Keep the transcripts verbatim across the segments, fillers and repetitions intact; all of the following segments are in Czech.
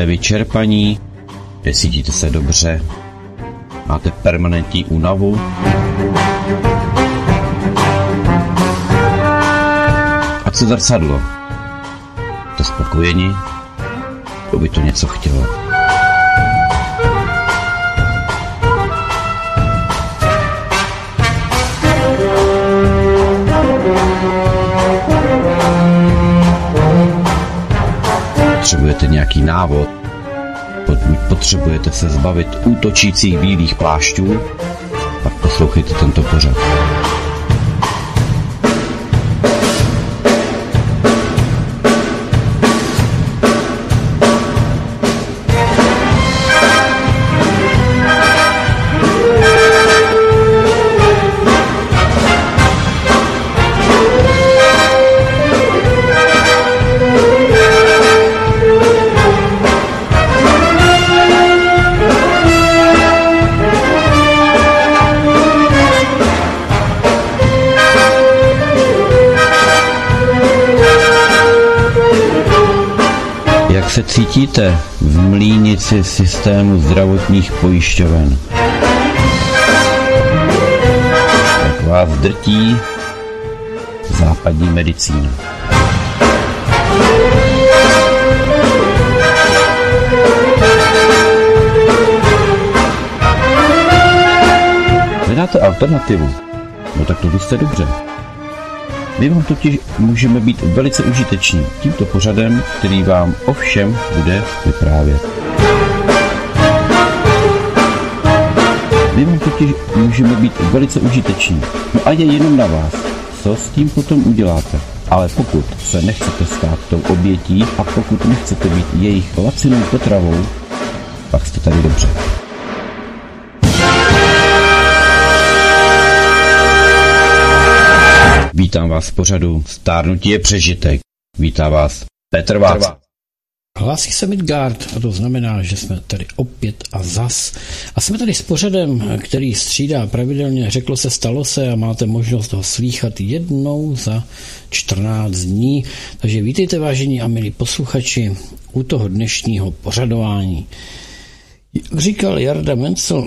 Jste vyčerpaní, necítíte se dobře, máte permanentní únavu. A co zrcadlo? Jste spokojeni? To by to něco chtělo. Potřebujete nějaký návod? Pokud potřebujete se zbavit útočících bílých plášťů, pak poslouchejte tento pořad. Jak se cítíte v mlýnici systému zdravotních pojišťoven? Jak vás drtí západní medicína? Hledáte alternativu? No tak to jste dobře. My vám totiž můžeme být velice užiteční tímto pořadem, který vám o všem bude vyprávět. My vám totiž můžeme být velice užiteční. No a je jenom na vás, co s tím potom uděláte. Ale pokud se nechcete stát tou obětí a pokud nechcete být jejich lacinou potravou, pak jste tady dobře. Vítám vás v pořadu Stárnutí je přežitek. Vítá vás Petr Vác. Hlásí se Midgard a to znamená, že jsme tady opět a zas. A jsme tady s pořadem, který střídá pravidelně Řeklo se, stalo se a máte možnost ho slýchat jednou za čtrnáct dní. Takže vítejte, vážení a milí posluchači, u toho dnešního pořadování. Říkal Jarda Mencel,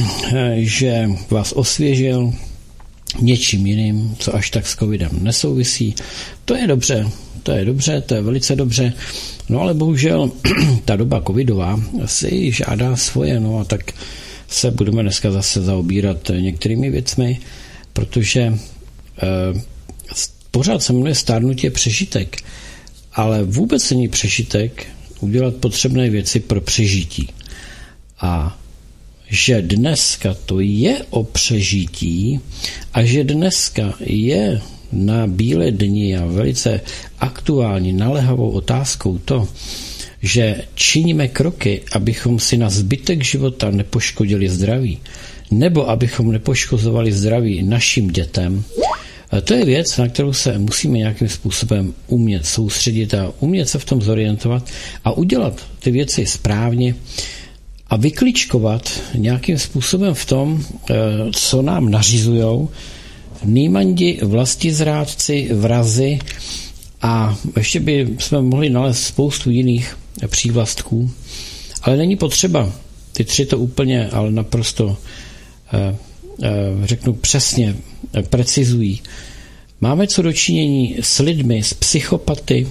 že vás osvěžil něčím jiným, co až tak s covidem nesouvisí. To je dobře, to je dobře, to je velice dobře. No ale bohužel ta doba covidová si žádá svoje, no a tak se budeme dneska zase zaobírat některými věcmi, protože eh, pořád se jmenuje Stárnutí je přežitek, ale vůbec není přežitek udělat potřebné věci pro přežití. A že dneska to je o přežití a že dneska je na bílé dni a velice aktuální naléhavou otázkou to, že činíme kroky, abychom si na zbytek života nepoškodili zdraví, nebo abychom nepoškozovali zdraví našim dětem, to je věc, na kterou se musíme nějakým způsobem umět soustředit a umět se v tom zorientovat a udělat ty věci správně a vykličkovat nějakým způsobem v tom, co nám nařizujou nýmandi, vlastizrádci, vrazi a ještě by jsme mohli nalézt spoustu jiných přívlastků, ale není potřeba. Ty tři to úplně, ale naprosto řeknu přesně, precizují. Máme co dočinění s lidmi, s psychopaty,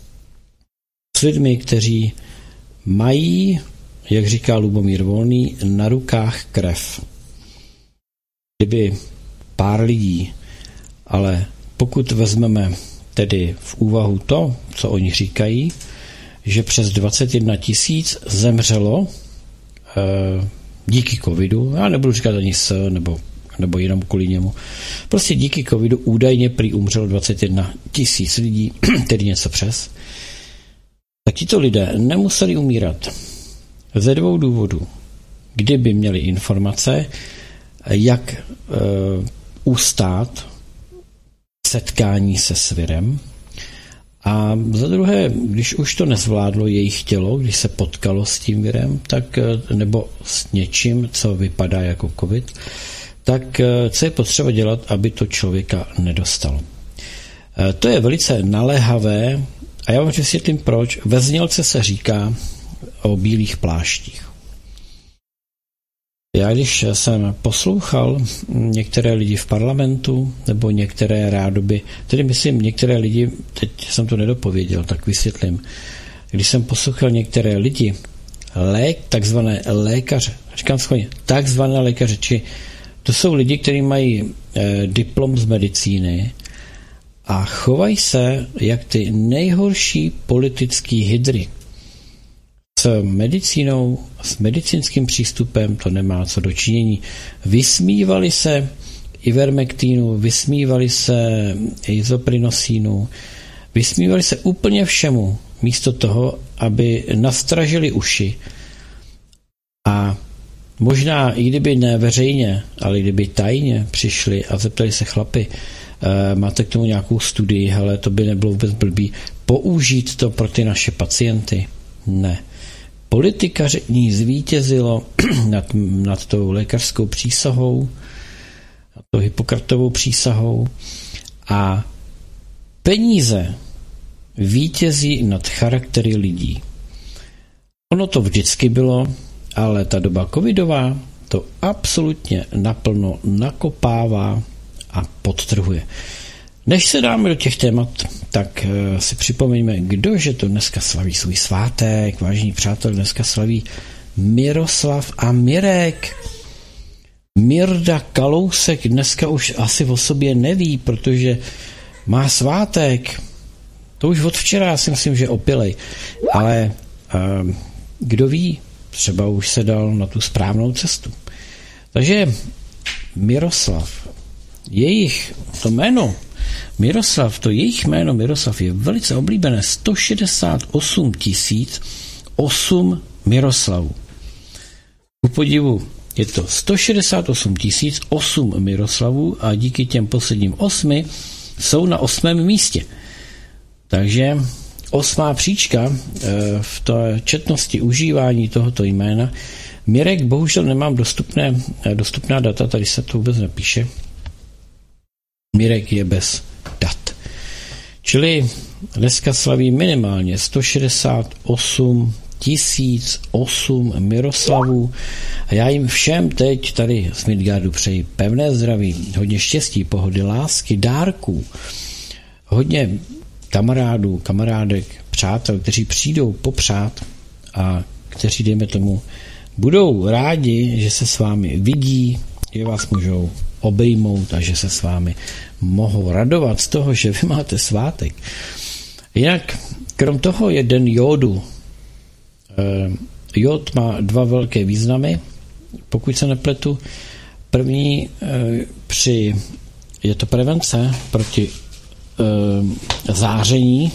s lidmi, kteří mají, jak říká Lubomír Volný, na rukách krev. Kdyby pár lidí, ale pokud vezmeme tedy v úvahu to, co oni říkají, že přes dvacet jedna tisíc zemřelo e, díky covidu, já nebudu říkat ani s, nebo, nebo jenom kvůli němu, prostě díky covidu údajně prý umřelo dvacet jedna tisíc lidí, tedy něco přes, tak tito lidé nemuseli umírat ze dvou důvodů. Kdyby měli informace, jak e, ustát setkání se s virem, a za druhé, když už to nezvládlo jejich tělo, když se potkalo s tím virem, tak, nebo s něčím, co vypadá jako covid, tak co je potřeba dělat, aby to člověka nedostalo. To je velice naléhavé a já vám vysvětlím proč. Ve znělce se říká, o bílých pláštích. Já když jsem poslouchal některé lidi v parlamentu, nebo některé rádoby, tedy myslím některé lidi, teď jsem to nedopověděl, tak vysvětlím. Když jsem poslouchal některé lidi, lék, takzvané lékaře, říkám schválně, takzvané lékaře, či to jsou lidi, kteří mají eh, diplom z medicíny a chovají se jak ty nejhorší politický hydry. S medicínou, s medicínským přístupem to nemá co do činění. Vysmívali se ivermektínu, vysmívali se izoprinosínu, vysmívali se úplně všemu, místo toho, aby nastražili uši. A možná, i kdyby ne veřejně, ale kdyby tajně přišli a zeptali se chlapi, e, máte k tomu nějakou studii, ale to by nebylo vůbec blbý, použít to pro ty naše pacienty? Ne. Politikaření zvítězilo nad, nad tou lékařskou přísahou, nad tou Hippokratovou přísahou a peníze vítězí nad charaktery lidí. Ono to vždycky bylo, ale ta doba covidová to absolutně naplno nakopává a podtrhuje. Než se dáme do těch témat, tak si připomeňme, kdože to dneska slaví svůj svátek. Vážení přátelé, dneska slaví Miroslav a Mirek. Mirda Kalousek dneska už asi o sobě neví, protože má svátek. To už od včera si myslím, že opilej. Ale uh, kdo ví, třeba už se dal na tu správnou cestu. Takže Miroslav, jejich to jméno, Miroslav, to jejich jméno Miroslav je velice oblíbené. sto šedesát osm tisíc osm Miroslavů. Ku podivu je to sto šedesát osm tisíc osm Miroslavů a díky těm posledním osmi jsou na osmém místě. Takže osmá příčka v té četnosti užívání tohoto jména. Mirek, bohužel nemám dostupné, dostupná data, tady se to vůbec nepíše. Mirek je bez dat. Čili dneska slaví minimálně sto šedesát osm tisíc osm Miroslavů a já jim všem teď tady z Midgardu přeji pevné zdraví, hodně štěstí, pohody, lásky, dárků, hodně kamarádů, kamarádek, přátel, kteří přijdou popřát a kteří, dejme tomu, budou rádi, že se s vámi vidí, že vás můžou obejmout a že se s vámi mohou radovat z toho, že vy máte svátek. Jinak, krom toho je den jódu. Jód má dva velké významy, pokud se nepletu. První při, je to prevence proti záření,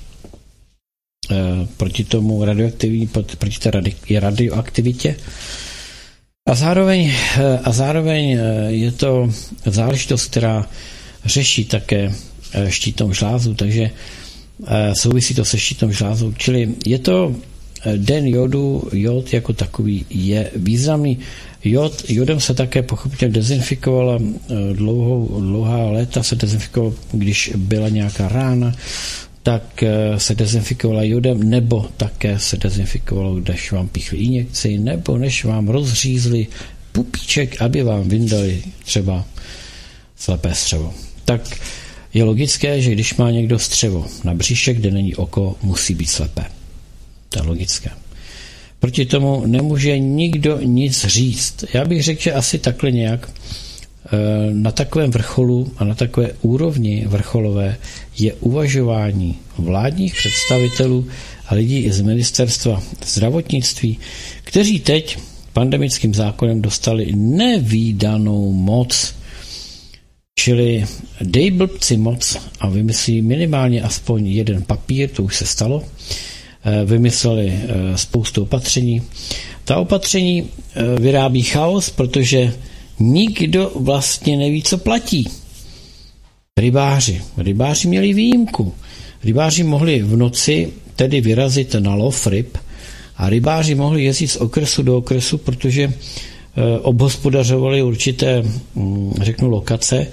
proti tomu radioaktivní, proti té radioaktivitě. A zároveň, a zároveň je to záležitost, která řeší také štítnou žlázu, takže souvisí to se štítnou žlázou. Čili je to den jodu, jod jako takový je významný. Jod, jodem se také pochopitelně dezinfikovala dlouhou, dlouhá léta se dezinfikovala, když byla nějaká rána, tak se dezinfikovala jodem, nebo také se dezinfikovalo, když vám píchli injekci, nebo než vám rozřízli pupíček, aby vám vyndali třeba slepé střevo. Tak je logické, že když má někdo střevo na břiše, kde není oko, musí být slepé. To je logické. Proti tomu nemůže nikdo nic říct. Já bych řekl, že asi takhle nějak na takovém vrcholu a na takové úrovni vrcholové je uvažování vládních představitelů a lidí z ministerstva zdravotnictví, kteří teď pandemickým zákonem dostali nevídanou moc. Čili dej blbci moc a vymyslí minimálně aspoň jeden papír, to už se stalo, vymysleli spoustu opatření. Ta opatření vyrábí chaos, protože nikdo vlastně neví, co platí. Rybáři. Rybáři měli výjimku. Rybáři mohli v noci tedy vyrazit na lov ryb a rybáři mohli jezdit z okresu do okresu, protože obhospodařovali určité, řeknu, lokace,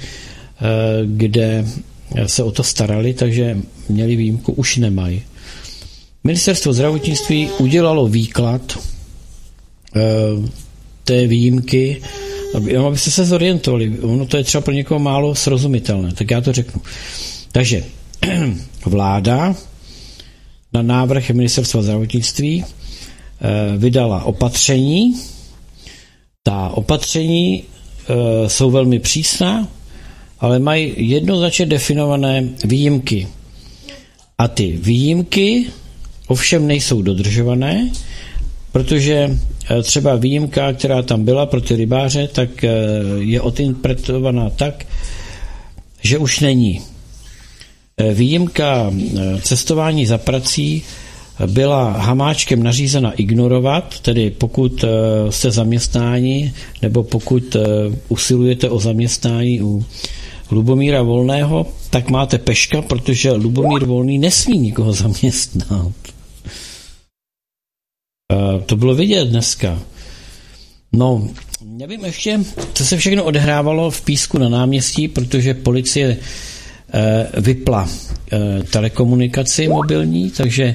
kde se o to starali, takže měli výjimku, už nemají. Ministerstvo zdravotnictví udělalo výklad e, té výjimky, aby, abyste se zorientovali. Ono to je třeba pro někoho málo srozumitelné, tak já to řeknu. Takže vláda na návrh Ministerstva zdravotnictví e, vydala opatření. Ta opatření e, jsou velmi přísná, ale mají jednoznačně definované výjimky. A ty výjimky ovšem nejsou dodržované, protože třeba výjimka, která tam byla pro ty rybáře, tak je odinterpretovaná tak, že už není. Výjimka cestování za prací byla Hamáčkem nařízena ignorovat, tedy pokud jste zaměstnáni nebo pokud usilujete o zaměstnání u Lubomíra Volného, tak máte peška, protože Lubomír Volný nesmí nikoho zaměstnat. To bylo vidět dneska. No, nevím ještě, co se všechno odehrávalo v Písku na náměstí, protože policie vypla telekomunikaci mobilní, mobilní, takže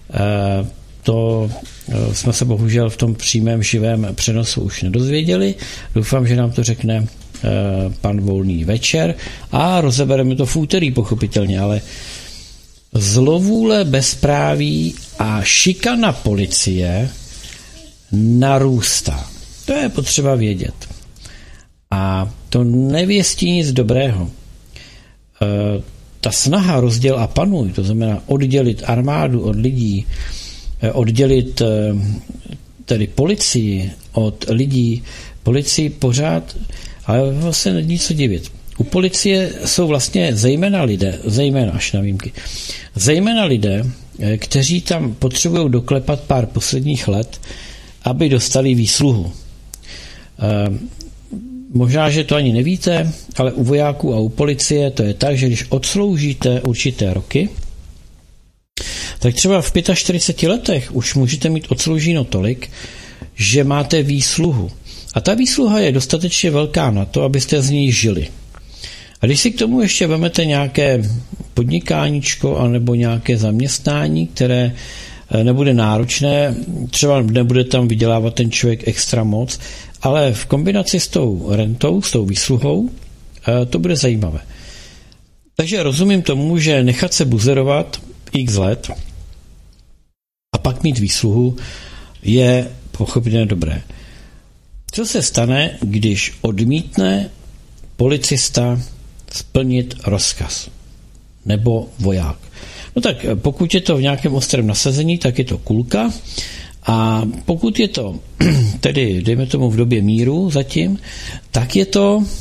to jsme se bohužel v tom přímém živém přenosu už nedozvěděli. Doufám, že nám to řekne pan Volný večer a rozebereme to v úterý pochopitelně, ale zlovůle, bezpráví a šikana policie narůstá. To je potřeba vědět. A to nevěstí nic dobrého. E, ta snaha rozděl a panuj, to znamená oddělit armádu od lidí, oddělit tedy policii od lidí, policii pořád, ale vlastně není co divit. U policie jsou vlastně zejména lidé, zejména až na výjimky, zejména lidé, kteří tam potřebují doklepat pár posledních let, aby dostali výsluhu. E, možná, že to ani nevíte, ale u vojáků a u policie to je tak, že když odsloužíte určité roky, tak třeba v čtyřiceti pěti letech už můžete mít odslouženo tolik, že máte výsluhu. A ta výsluha je dostatečně velká na to, abyste z ní žili. A když si k tomu ještě vemete nějaké podnikáníčko anebo nějaké zaměstnání, které nebude náročné, třeba nebude tam vydělávat ten člověk extra moc, ale v kombinaci s tou rentou, s tou výsluhou, to bude zajímavé. Takže rozumím tomu, že nechat se buzerovat x let a pak mít výsluhu je pochopitelně dobré. Co se stane, když odmítne policista splnit rozkaz nebo voják? No tak pokud je to v nějakém ostrém nasazení, tak je to kulka, a pokud je to tedy, dejme tomu v době míru zatím, tak je to uh,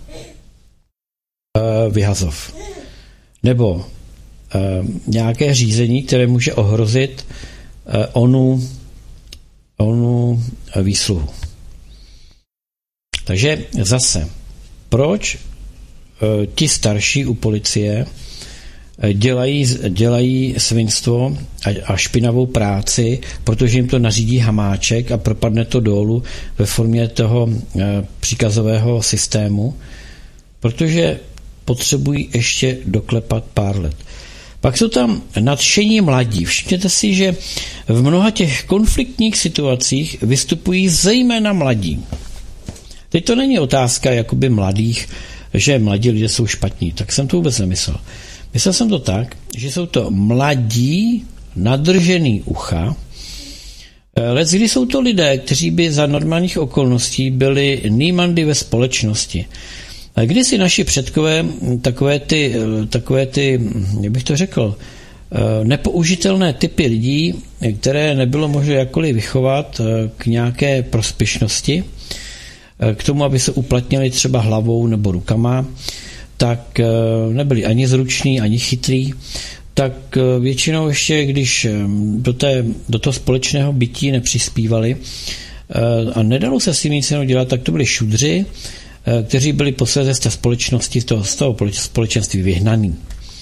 vyhazov. Nebo uh, nějaké řízení, které může ohrozit uh, onu, onu výsluhu. Takže zase, proč uh, ti starší u policie dělají, dělají svinstvo a, a špinavou práci, protože jim to nařídí Hamáček a propadne to dolů ve formě toho uh, příkazového systému, protože potřebují ještě doklepat pár let. Pak jsou tam nadšení mladí. Všimněte si, že v mnoha těch konfliktních situacích vystupují zejména mladí. Teď to není otázka jakoby mladých, že mladí lidé jsou špatní. Tak jsem to vůbec nemyslel. Myslel jsem to tak, že jsou to mladí, nadržený ucha, leckdy jsou to lidé, kteří by za normálních okolností byli nýmandy ve společnosti. Když si naši předkové takové ty, takové ty, jak bych to řekl, nepoužitelné typy lidí, které nebylo možné jakkoliv vychovat k nějaké prospěšnosti, k tomu, aby se uplatnili třeba hlavou nebo rukama, tak nebyli ani zruční, ani chytrý, tak většinou ještě, když do, té, do toho společného bytí nepřispívali a nedalo se s tím nic jiného dělat, tak to byli šudři, kteří byli posledně z té společnosti, z toho, z toho společenství vyhnaný.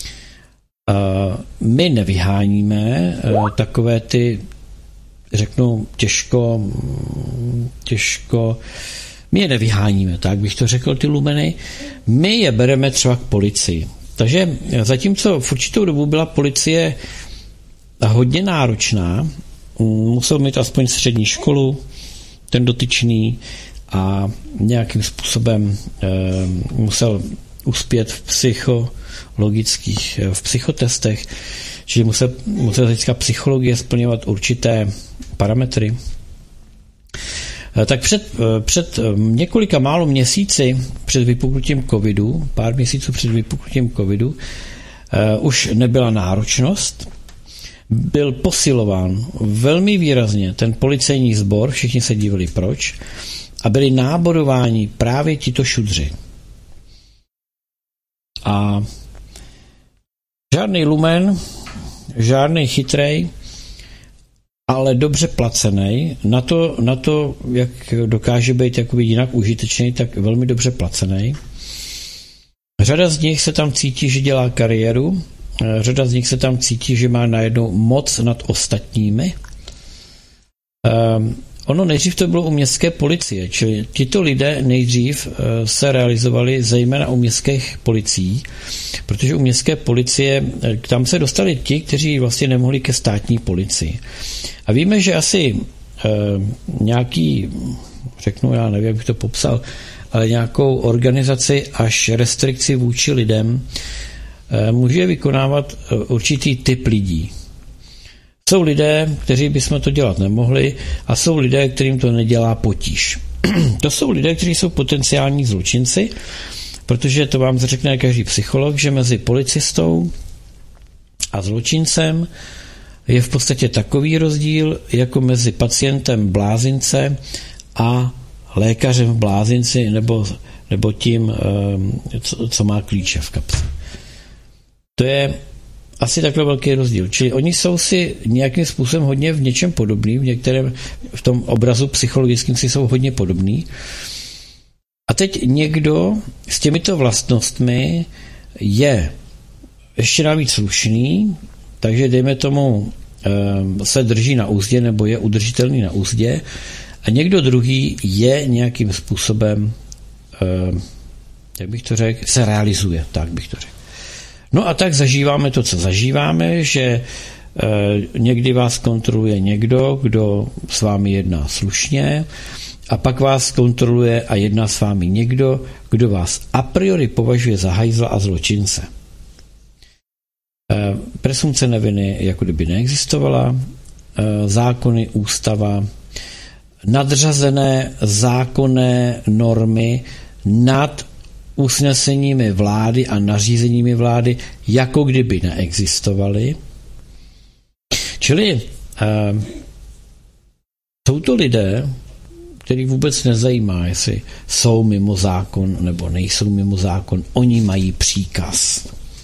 My nevyháníme takové ty, řeknu, těžko, těžko, my je nevyháníme, tak bych to řekl, ty lumeny, my je bereme třeba k policii. Takže zatímco v určitou dobu byla policie hodně náročná. Musel mít aspoň střední školu, ten dotyčný, a nějakým způsobem e, musel uspět v psychologických, v psychotestech, čili musel, musel získat psychologie splňovat určité parametry. E, tak před, před několika málo měsíci před vypuknutím covidu, pár měsíců před vypuknutím covidu, e, už nebyla náročnost, byl posilován velmi výrazně ten policejní sbor, všichni se dívali proč, a byli náborováni právě tito šudři. A žádný lumen, žádný chytrej, ale dobře placený, na to, na to, jak dokáže být jakoby jinak užitečný, tak velmi dobře placený. Řada z nich se tam cítí, že dělá kariéru, řada z nich se tam cítí, že má najednou moc nad ostatními. Um, ono nejdřív to bylo u městské policie, čili tito lidé nejdřív uh, se realizovali zejména u městských policií, protože u městské policie tam se dostali ti, kteří vlastně nemohli ke státní policii. A víme, že asi uh, nějaký, řeknu, já nevím, jak bych to popsal, ale nějakou organizaci až restrikci vůči lidem může vykonávat určitý typ lidí. Jsou lidé, kteří bychom to dělat nemohli, a jsou lidé, kterým to nedělá potíž. To jsou lidé, kteří jsou potenciální zločinci, protože to vám řekne každý psycholog, že mezi policistou a zločincem je v podstatě takový rozdíl, jako mezi pacientem blázince a lékařem v blázinci, nebo, nebo tím, co, co má klíče v kapse. To je asi takhle velký rozdíl. Čili oni jsou si nějakým způsobem hodně v něčem podobný, v některém, v tom obrazu psychologickým si jsou hodně podobný. A teď někdo s těmito vlastnostmi je ještě navíc slušný, takže dejme tomu se drží na úzdě nebo je udržitelný na úzdě, a někdo druhý je nějakým způsobem, jak bych to řekl, se realizuje, tak bych to řekl. No a tak zažíváme to, co zažíváme, že e, někdy vás kontroluje někdo, kdo s vámi jedná slušně, a pak vás kontroluje a jedná s vámi někdo, kdo vás a priori považuje za hajzla a zločince. E, presumce neviny jako kdyby neexistovala, e, zákony, ústava, nadřazené zákonné normy nad usneseními vlády a nařízeními vlády, jako kdyby neexistovaly. Čili uh, jsou to lidé, který vůbec nezajímá, jestli jsou mimo zákon nebo nejsou mimo zákon. Oni mají příkaz.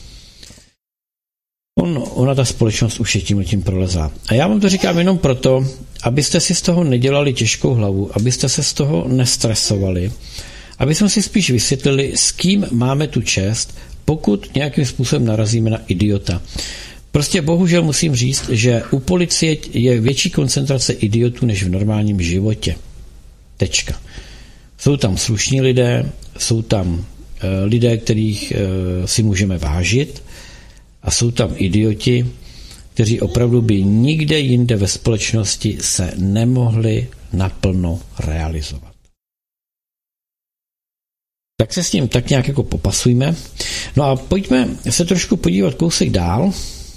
On, ona ta společnost už je tímhletím prolezá. A já vám to říkám jenom proto, abyste si z toho nedělali těžkou hlavu, abyste se z toho nestresovali, aby jsme si spíš vysvětlili, s kým máme tu čest, pokud nějakým způsobem narazíme na idiota. Prostě bohužel musím říct, že u policie je větší koncentrace idiotů než v normálním životě. Tečka. Jsou tam slušní lidé, jsou tam e, lidé, kterých e, si můžeme vážit, a jsou tam idioti, kteří opravdu by nikde jinde ve společnosti se nemohli naplno realizovat. Tak se s tím tak nějak jako popasujme. No a pojďme se trošku podívat kousek dál.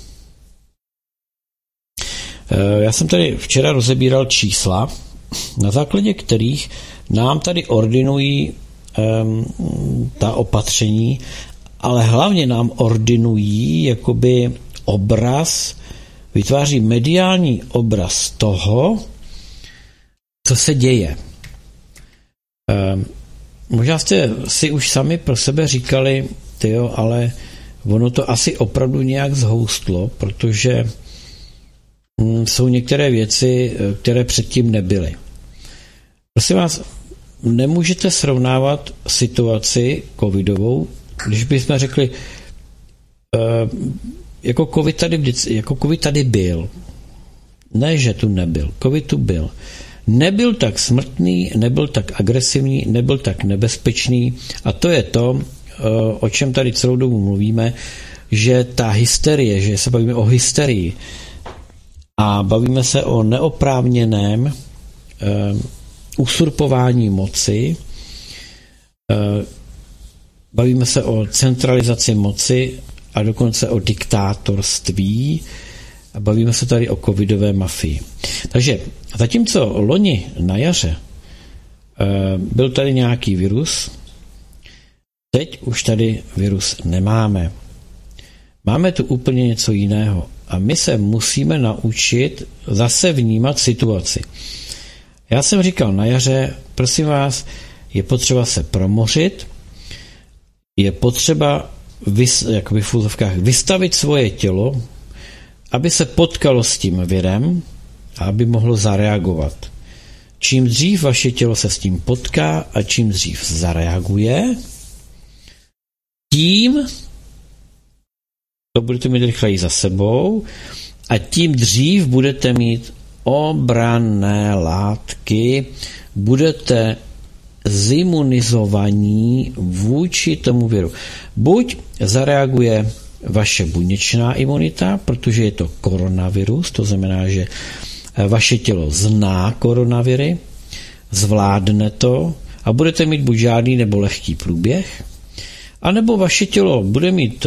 Já jsem tady včera rozebíral čísla, na základě kterých nám tady ordinují um, ta opatření, ale hlavně nám ordinují jakoby obraz, vytváří mediální obraz toho, co se děje. Um, Možná jste si už sami pro sebe říkali, tyjo, ale ono to asi opravdu nějak zhoustlo, protože hm, jsou některé věci, které předtím nebyly. Prosím vás, nemůžete srovnávat situaci covidovou, když bychom řekli, uh, jako covid tady, jako covid tady byl. Ne, že tu nebyl. Covid tu byl. Nebyl tak smrtný, nebyl tak agresivní, nebyl tak nebezpečný, a to je to, o čem tady celou dobu mluvíme, že ta hysterie, že se bavíme o hysterii, a bavíme se o neoprávněném uh, usurpování moci, uh, bavíme se o centralizaci moci a dokonce o diktátorství a bavíme se tady o covidové mafii. Takže zatímco loni na jaře uh, byl tady nějaký virus, teď už tady virus nemáme. Máme tu úplně něco jiného a my se musíme naučit zase vnímat situaci. Já jsem říkal na jaře, prosím vás, je potřeba se promořit, je potřeba vys, jakoby v úzovkách vystavit svoje tělo, aby se potkalo s tím virem a aby mohlo zareagovat. Čím dřív vaše tělo se s tím potká a čím dřív zareaguje, tím to budete mít rychleji za sebou a tím dřív budete mít obranné látky, budete zimunizovaní vůči tomu viru. Buď zareaguje vaše buněčná imunita, protože je to koronavirus, to znamená, že vaše tělo zná koronaviry, zvládne to a budete mít buď žádný nebo lehký průběh, anebo vaše tělo bude mít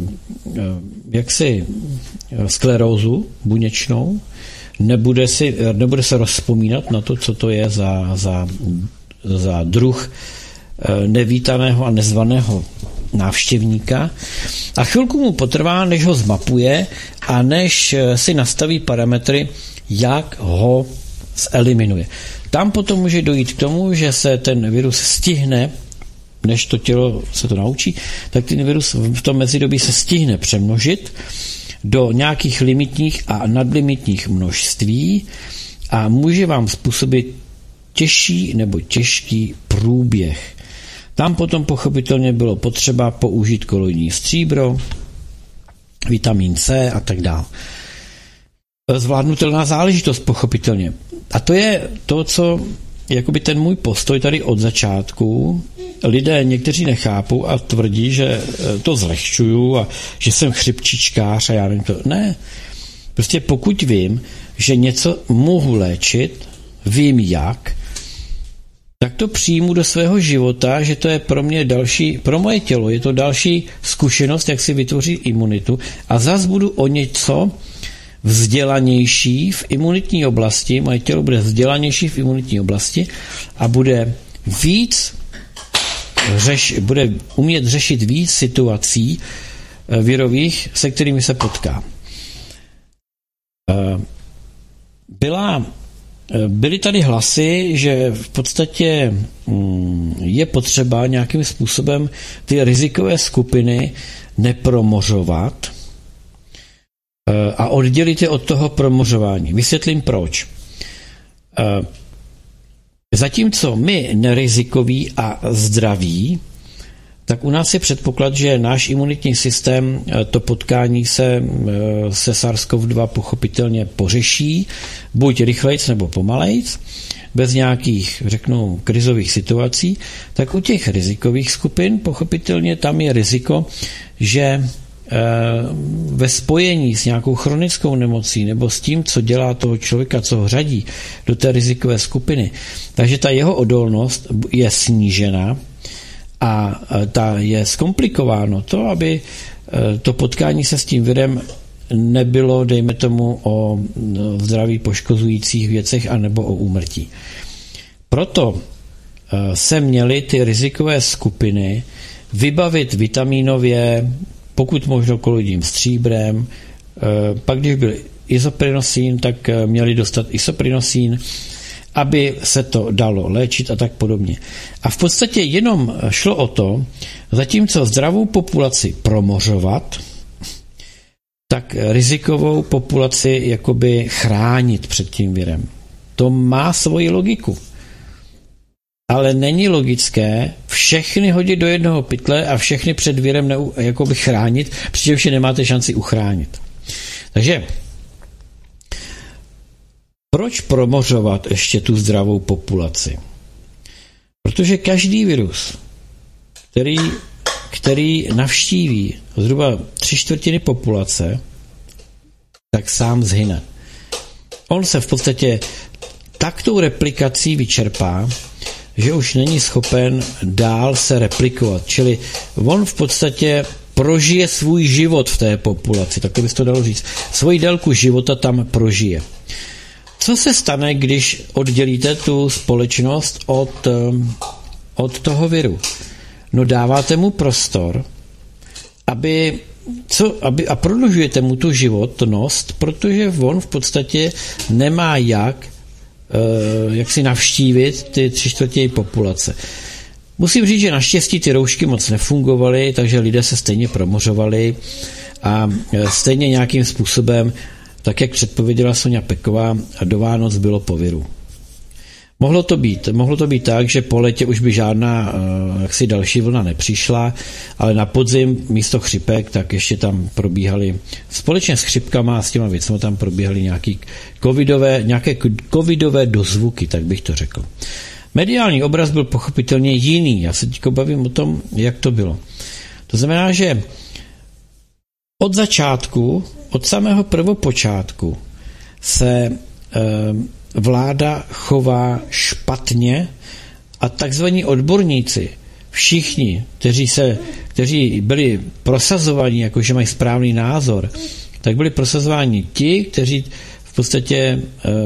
jaksi sklerózu buněčnou, nebude, si, nebude se rozpomínat na to, co to je za, za, za druh nevítaného a nezvaného návštěvníka a chvilku mu potrvá, než ho zmapuje a než si nastaví parametry, jak ho zeliminuje. Tam potom může dojít k tomu, že se ten virus stihne, než to tělo se to naučí, tak ten virus v tom mezidobí se stihne přemnožit do nějakých limitních a nadlimitních množství a může vám způsobit těžší nebo těžký průběh. Tam potom pochopitelně bylo potřeba použít koloidní stříbro, vitamin C a tak dále. Zvládnutelná záležitost pochopitelně. A to je to, co jakoby ten můj postoj tady od začátku. Lidé někteří nechápou a tvrdí, že to zlehčuju a že jsem chřipčičkář a já nevím to. Ne. Prostě pokud vím, že něco mohu léčit, vím jak, tak to přijmu do svého života, že to je pro mě další, pro moje tělo, je to další zkušenost, jak si vytvořit imunitu a zas budu o něco vzdělanější v imunitní oblasti, moje tělo bude vzdělanější v imunitní oblasti a bude víc řeš, bude umět řešit víc situací virových, se kterými se potká. Byla, byly tady hlasy, že v podstatě je potřeba nějakým způsobem ty rizikové skupiny nepromořovat a oddělit je od toho promořování. Vysvětlím proč. Zatímco my nerizikoví a zdraví, tak u nás je předpoklad, že náš imunitní systém to potkání se se SARS-CoV dva pochopitelně pořeší, buď rychlejc nebo pomalejc, bez nějakých, řeknu, krizových situací, tak u těch rizikových skupin pochopitelně tam je riziko, že ve spojení s nějakou chronickou nemocí nebo s tím, co dělá toho člověka, co ho řadí do té rizikové skupiny, takže ta jeho odolnost je snížena a ta je zkomplikováno to, aby to potkání se s tím virem nebylo, dejme tomu, o zdraví poškozujících věcech anebo o úmrtí. Proto se měly ty rizikové skupiny vybavit vitaminově, pokud možno koloidním stříbrem, pak když byl isoprinosín, tak měli dostat isoprinosín, aby se to dalo léčit a tak podobně. A v podstatě jenom šlo o to, zatímco zdravou populaci promořovat, tak rizikovou populaci jakoby chránit před tím virem. To má svoji logiku. Ale není logické všechny hodit do jednoho pytle a všechny před virem ne, jakoby chránit, přičemž nemáte šanci uchránit. Takže proč promořovat ještě tu zdravou populaci? Protože každý virus, který, který navštíví zhruba tři čtvrtiny populace, tak sám zhyne. on se v podstatě taktou replikací vyčerpá, že už není schopen dál se replikovat. Čili on v podstatě prožije svůj život v té populaci, tak to bys to dalo říct. Svoji délku života tam prožije. Co se stane, když oddělíte tu společnost od, od toho viru? No dáváte mu prostor, aby, co, aby a prodlužujete mu tu životnost, protože on v podstatě nemá jak, jak si navštívit ty tři čtvrtě populace. Musím říct, že naštěstí ty roušky moc nefungovaly, takže lidé se stejně promořovali a stejně nějakým způsobem, tak jak předpověděla Soňa Peková, do Vánoc bylo po viru. Mohlo to být, mohlo to být tak, že po létě už by žádná jaksi další vlna nepřišla, ale na podzim místo chřipek, tak ještě tam probíhaly, společně s chřipkama a s těma věcmi tam probíhaly nějaký covidové, nějaké covidové dozvuky, tak bych to řekl. Mediální obraz byl pochopitelně jiný. Já se teď bavím o tom, jak to bylo. To znamená, že od začátku, od samého prvopočátku se e, vláda chová špatně a takzvaní odborníci, všichni, kteří, se, kteří byli prosazováni, jakože mají správný názor, tak byli prosazováni ti, kteří v podstatě e,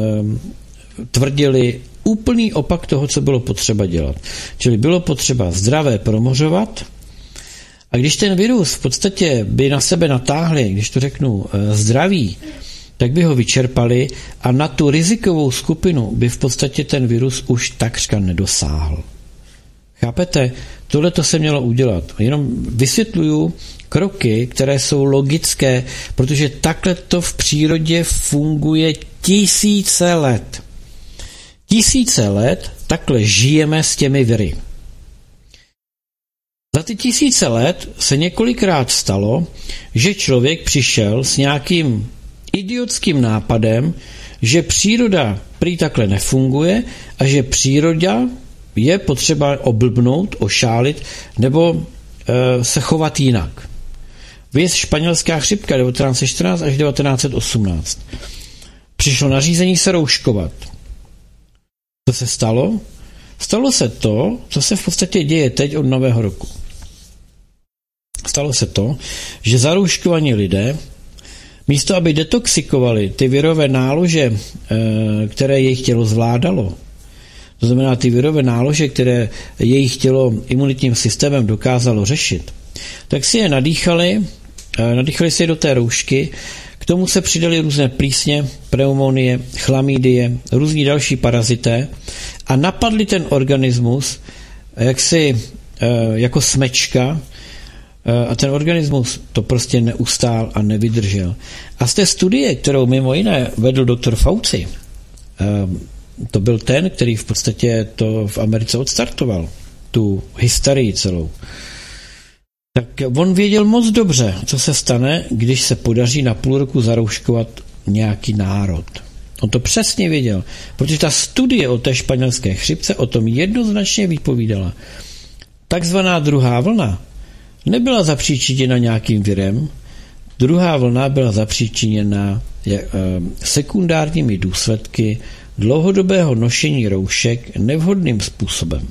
tvrdili úplný opak toho, co bylo potřeba dělat. Čili bylo potřeba zdravé promořovat a když ten virus v podstatě by na sebe natáhli, když to řeknu zdraví, tak by ho vyčerpali a na tu rizikovou skupinu by v podstatě ten virus už takřka nedosáhl. Chápete? Tohle to se mělo udělat. Jenom vysvětluju kroky, které jsou logické, protože takhle to v přírodě funguje tisíce let. Tisíce let takhle žijeme s těmi viry. Za ty tisíce let se několikrát stalo, že člověk přišel s nějakým idiotským nápadem, že příroda prý takhle nefunguje a že příroda je potřeba oblbnout, ošálit nebo e, se chovat jinak. Viz španělská chřipka devatenáct set čtrnáct až devatenáct set osmnáct. Přišlo nařízení se rouškovat. Co se stalo? Stalo se to, co se v podstatě děje teď od nového roku. Stalo se to, že zarouškovaní lidé, místo aby detoxikovali ty virové nálože, které jejich tělo zvládalo, to znamená ty virové nálože, které jejich tělo imunitním systémem dokázalo řešit, tak si je nadýchali, nadýchali si je do té roušky. K tomu se přidali různé plísně, pneumonie, chlamydie, různí další parazité a napadli ten organismus jaksi jako smečka a ten organismus to prostě neustál a nevydržel. A z té studie, kterou mimo jiné vedl doktor Fauci, to byl ten, který v podstatě to v Americe odstartoval, tu hysterii celou, tak on věděl moc dobře, co se stane, když se podaří na půl roku zarouškovat nějaký národ. On to přesně věděl, protože ta studie o té španělské chřipce o tom jednoznačně vypovídala. Takzvaná druhá vlna nebyla zapříčiněna nějakým virem, druhá vlna byla zapříčiněna sekundárními důsledky dlouhodobého nošení roušek nevhodným způsobem.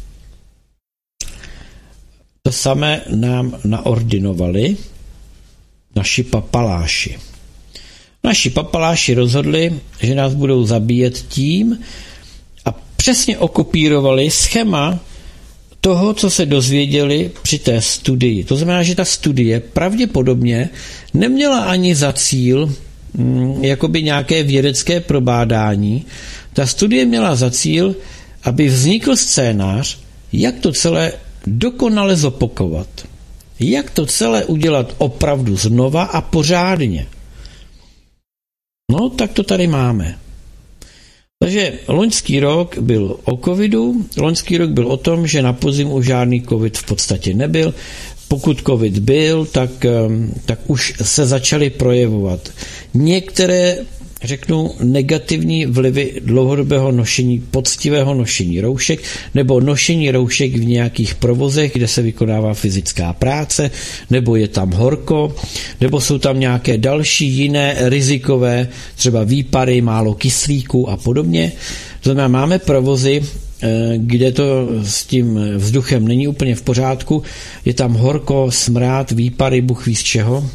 To samé nám naordinovali naši papaláši. Naši papaláši rozhodli, že nás budou zabíjet tím a přesně okopírovali schéma toho, co se dozvěděli při té studii. To znamená, že ta studie pravděpodobně neměla ani za cíl hm, jakoby nějaké vědecké probádání. Ta studie měla za cíl, aby vznikl scénář, jak to celé dokonale zopakovat. Jak to celé udělat opravdu znova a pořádně. No, tak to tady máme. Takže loňský rok byl o covidu, loňský rok byl o tom, že na podzim už žádný covid v podstatě nebyl. Pokud covid byl, tak, tak už se začaly projevovat některé řeknu negativní vlivy dlouhodobého nošení, poctivého nošení roušek nebo nošení roušek v nějakých provozech, kde se vykonává fyzická práce, nebo je tam horko, nebo jsou tam nějaké další jiné rizikové, třeba výpary, málo kyslíku a podobně. To znamená, máme provozy, kde to s tím vzduchem není úplně v pořádku, je tam horko, smrad, výpary, bůh ví z čeho.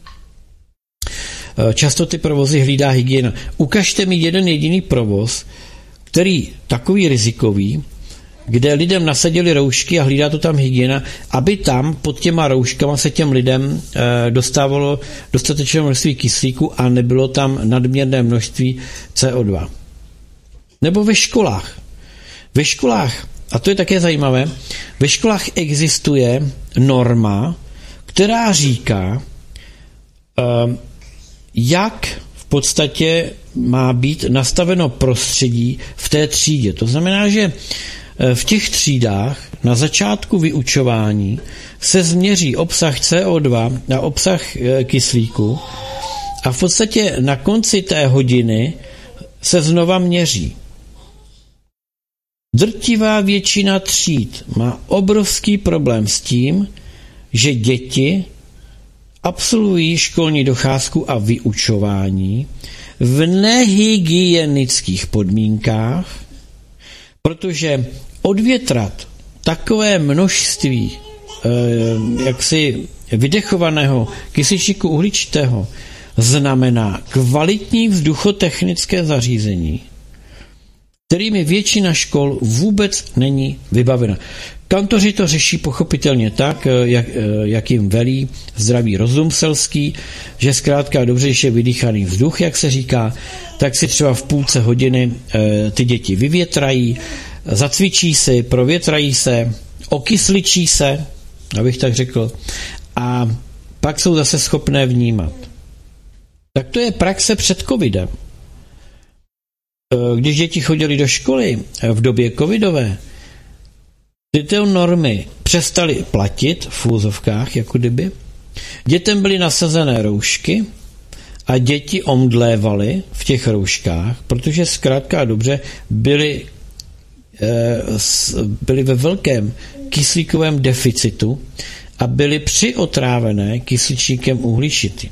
Často ty provozy hlídá hygiena. Ukažte mi jeden jediný provoz, který takový rizikový, kde lidem nasadili roušky a hlídá to tam hygiena, aby tam pod těma rouškama se těm lidem dostávalo dostatečné množství kyslíku a nebylo tam nadměrné množství C O dva. Nebo ve školách. Ve školách, a to je také zajímavé, ve školách existuje norma, která říká, jak v podstatě má být nastaveno prostředí v té třídě. To znamená, že v těch třídách na začátku vyučování se změří obsah C O dva a obsah kyslíku a v podstatě na konci té hodiny se znova měří. Drtivá většina tříd má obrovský problém s tím, že děti absolvují školní docházku a vyučování v nehygienických podmínkách, protože odvětrat takové množství eh, jaksi vydechovaného kysličníku uhličitého znamená kvalitní vzduchotechnické zařízení, kterými většina škol vůbec není vybavena. Kantoři to řeší pochopitelně tak, jak, jak jim velí zdravý rozum selský, že zkrátka dobře, když je vydýchaný vzduch, jak se říká, tak si třeba v půlce hodiny e, ty děti vyvětrají, zacvičí si, provětrají se, okysličí se, abych tak řekl, a pak jsou zase schopné vnímat. Tak to je praxe před covidem. Když děti chodili do školy v době covidové, tyto normy přestaly platit v úzovkách, jako kdyby. Dětem byly nasazené roušky a děti omdlévaly v těch rouškách, protože zkrátka a dobře byly, byly ve velkém kyslíkovém deficitu a byly přiotrávené kysličníkem uhličitým.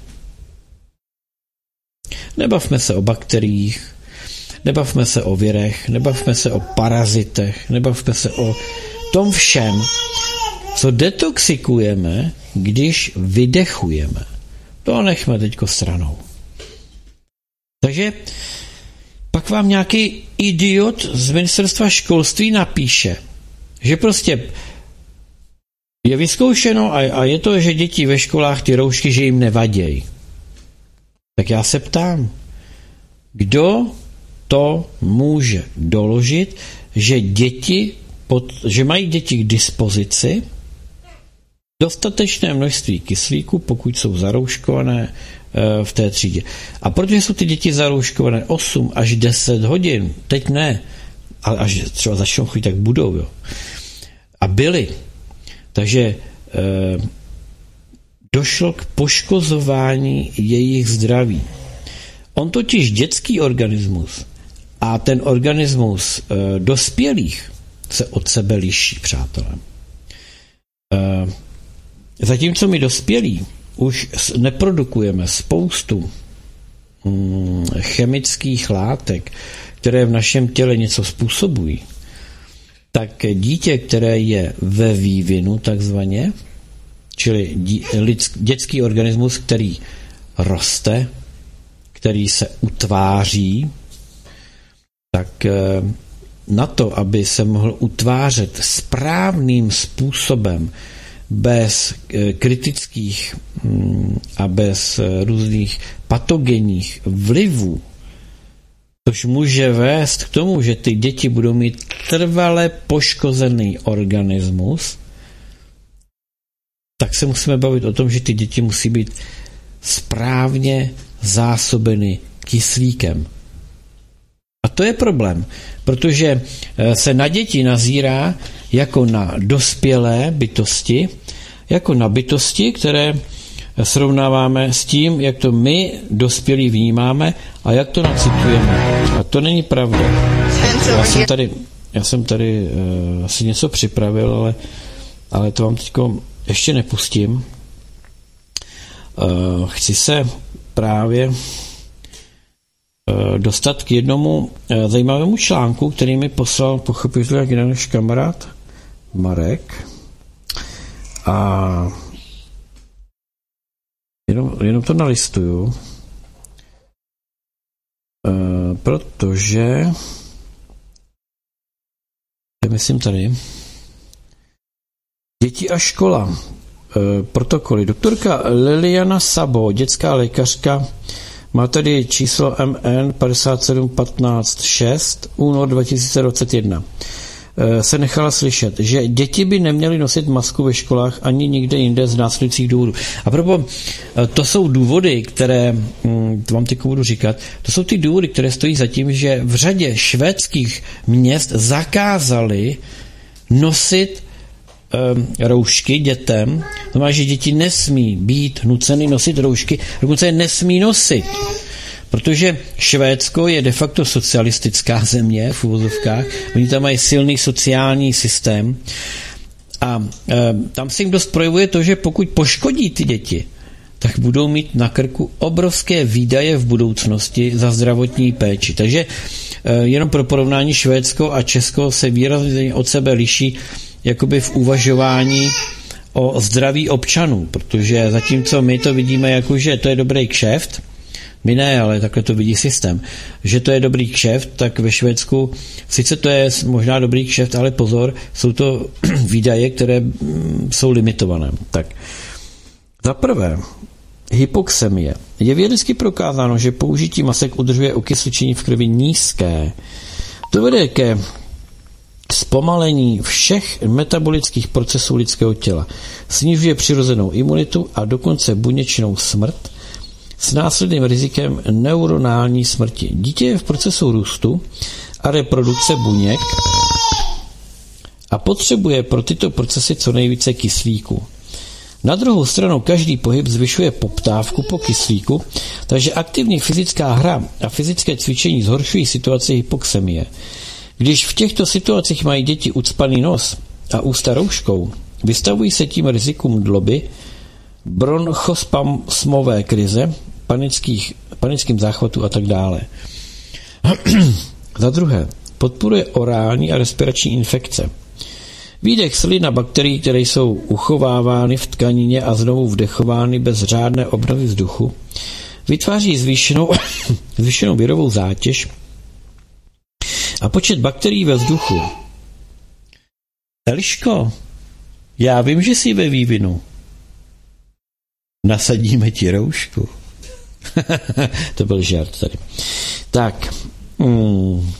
Nebavme se o bakteriích, nebavme se o virech, nebavme se o parazitech, nebavme se o tom všem, co detoxikujeme, když vydechujeme. To nechme teďko stranou. Takže pak vám nějaký idiot z ministerstva školství napíše, že prostě je vyzkoušeno a, a je to, že děti ve školách ty roušky, že jim nevadějí. Tak já se ptám, kdo to může doložit, že děti, pod, že mají děti k dispozici dostatečné množství kyslíku, pokud jsou zarouškované e, v té třídě. A protože jsou ty děti zarouškované osm až deset hodin, teď ne, ale až třeba začnou chodit, tak budou, jo. A byly. Takže e, došlo k poškozování jejich zdraví. On totiž dětský organismus a ten organismus e, dospělých se od sebe liší, přátelé. E, zatímco my dospělí už neprodukujeme spoustu mm, chemických látek, které v našem těle něco způsobují, tak dítě, které je ve vývinu takzvaně, čili dí, lidsk, dětský organismus, který roste, který se utváří, tak na to, aby se mohl utvářet správným způsobem, bez kritických a bez různých patogenních vlivů, což může vést k tomu, že ty děti budou mít trvale poškozený organismus, tak se musíme bavit o tom, že ty děti musí být správně zásobeny kyslíkem. A to je problém, protože se na děti nazírá jako na dospělé bytosti, jako na bytosti, které srovnáváme s tím, jak to my dospělí vnímáme, A jak to nacitujeme? A to není pravda. Já jsem tady, já jsem tady uh, si něco připravil, ale, ale to vám teďko ještě nepustím. Uh, chci se právě uh, dostat k jednomu uh, zajímavému článku, který mi poslal pochopitelně jak náš kamarád Marek. A jenom, jenom to nalistuju, uh, protože myslím tady děti a škola, uh, protokoly. Doktorka Liliana Sabo, dětská lékařka, má tady číslo M N padesát sedm patnáct šest, únor dva tisíce dvacet jedna. Se nechala slyšet, že děti by neměly nosit masku ve školách ani nikde jinde z následujících důvodů. A proto to jsou důvody, které, to vám teď budu říkat, to jsou ty důvody, které stojí za tím, že v řadě švédských měst zakázali nosit um, roušky dětem. To znamená, že děti nesmí být nuceny nosit roušky, dokonce je nesmí nosit. Protože Švédsko je de facto socialistická země v uvozovkách, oni tam mají silný sociální systém a e, tam se jim dost projevuje to, že pokud poškodí ty děti, tak budou mít na krku obrovské výdaje v budoucnosti za zdravotní péči. Takže e, jenom pro porovnání Švédsko a Česko se výrazně od sebe liší jakoby v uvažování o zdraví občanů, protože zatímco my to vidíme jako, že to je dobrý kšeft, my ne, ale takhle to vidí systém. Že to je dobrý kšeft, tak ve Švédsku sice to je možná dobrý kšeft, ale pozor, jsou to výdaje, které jsou limitované. Tak. Za prvé, hypoxemie. Je vědecky prokázáno, že použití masek udržuje okysličení v krvi nízké. To vede ke zpomalení všech metabolických procesů lidského těla. Snižuje přirozenou imunitu a dokonce buněčnou smrt s následným rizikem neuronální smrti. Dítě je v procesu růstu a reprodukce buněk a potřebuje pro tyto procesy co nejvíce kyslíku. Na druhou stranu každý pohyb zvyšuje poptávku po kyslíku, takže aktivní fyzická hra a fyzické cvičení zhoršují situaci hypoxemie. Když v těchto situacích mají děti ucpaný nos a ústa rouškou, vystavují se tím rizikům dloby, bronchospasmové krize, panických, panickým záchvatu a tak dále. Za druhé, podporuje orální a respirační infekce. Výdech slin a bakterií, které jsou uchovávány v tkanině a znovu vdechovány bez řádné obnovy vzduchu, vytváří zvýšenou, zvýšenou virovou zátěž a počet bakterií ve vzduchu. Eliško, já vím, že jsi ve vývinu. Nasadíme ti roušku. To byl žart tady. Tak. Hmm.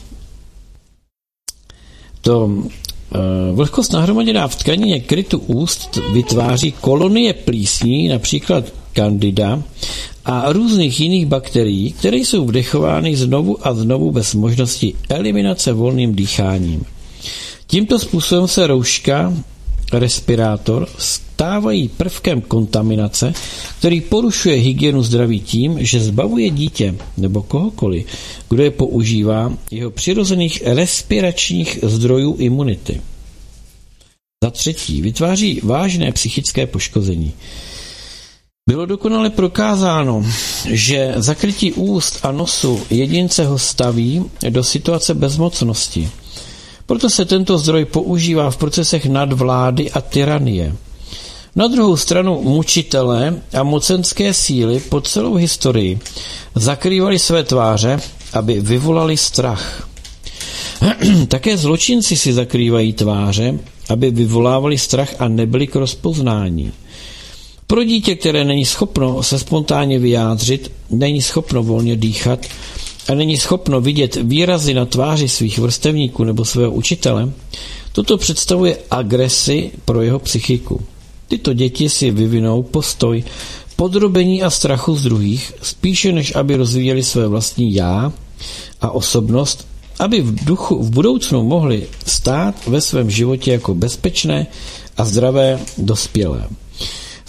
To uh, vlhkost nahromaděná v tkanině krytu úst vytváří kolonie plísní, například candida, a různých jiných bakterií, které jsou vdechovány znovu a znovu bez možnosti eliminace volným dýcháním. Tímto způsobem se rouška, respirátor, stávají prvkem kontaminace, který porušuje hygienu zdraví tím, že zbavuje dítě nebo kohokoliv, kdo je používá, jeho přirozených respiračních zdrojů imunity. Za třetí, vytváří vážné psychické poškození. Bylo dokonale prokázáno, že zakrytí úst a nosu jedince ho staví do situace bezmocnosti. Proto se tento zdroj používá v procesech nadvlády a tyranie. Na druhou stranu mučitelé a mocenské síly po celou historii zakrývali své tváře, aby vyvolali strach. Také zločinci si zakrývají tváře, aby vyvolávali strach a nebyli k rozpoznání. Pro dítě, které není schopno se spontánně vyjádřit, není schopno volně dýchat a není schopno vidět výrazy na tváři svých vrstevníků nebo svého učitele, toto představuje agresi pro jeho psychiku. Tyto děti si vyvinou postoj podrobení a strachu z druhých, spíše než aby rozvíjeli své vlastní já a osobnost, aby v duchu v budoucnu mohli stát ve svém životě jako bezpečné a zdravé dospělé.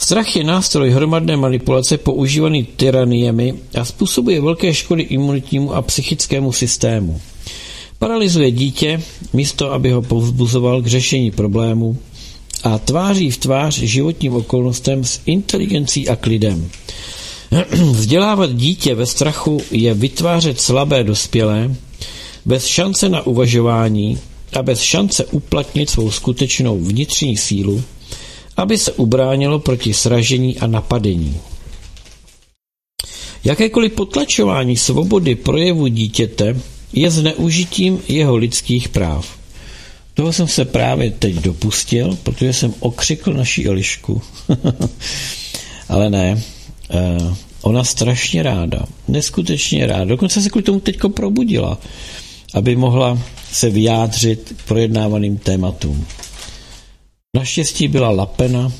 Strach je nástroj hromadné manipulace používaný tyraniemi a způsobuje velké škody imunitnímu a psychickému systému. Paralyzuje dítě, místo aby ho povzbuzoval k řešení problémů, a tváří v tvář životním okolnostem s inteligencí a klidem. Vzdělávat dítě ve strachu je vytvářet slabé dospělé, bez šance na uvažování a bez šance uplatnit svou skutečnou vnitřní sílu, aby se ubránilo proti sražení a napadení. Jakékoliv potlačování svobody projevu dítěte je zneužitím jeho lidských práv. Toho jsem se právě teď dopustil, protože jsem okřikl naši Elišku. Ale ne, eh, ona strašně ráda, neskutečně ráda, dokonce se kvůli tomu teďko probudila, aby mohla se vyjádřit k projednávaným tématům. Naštěstí byla lapena,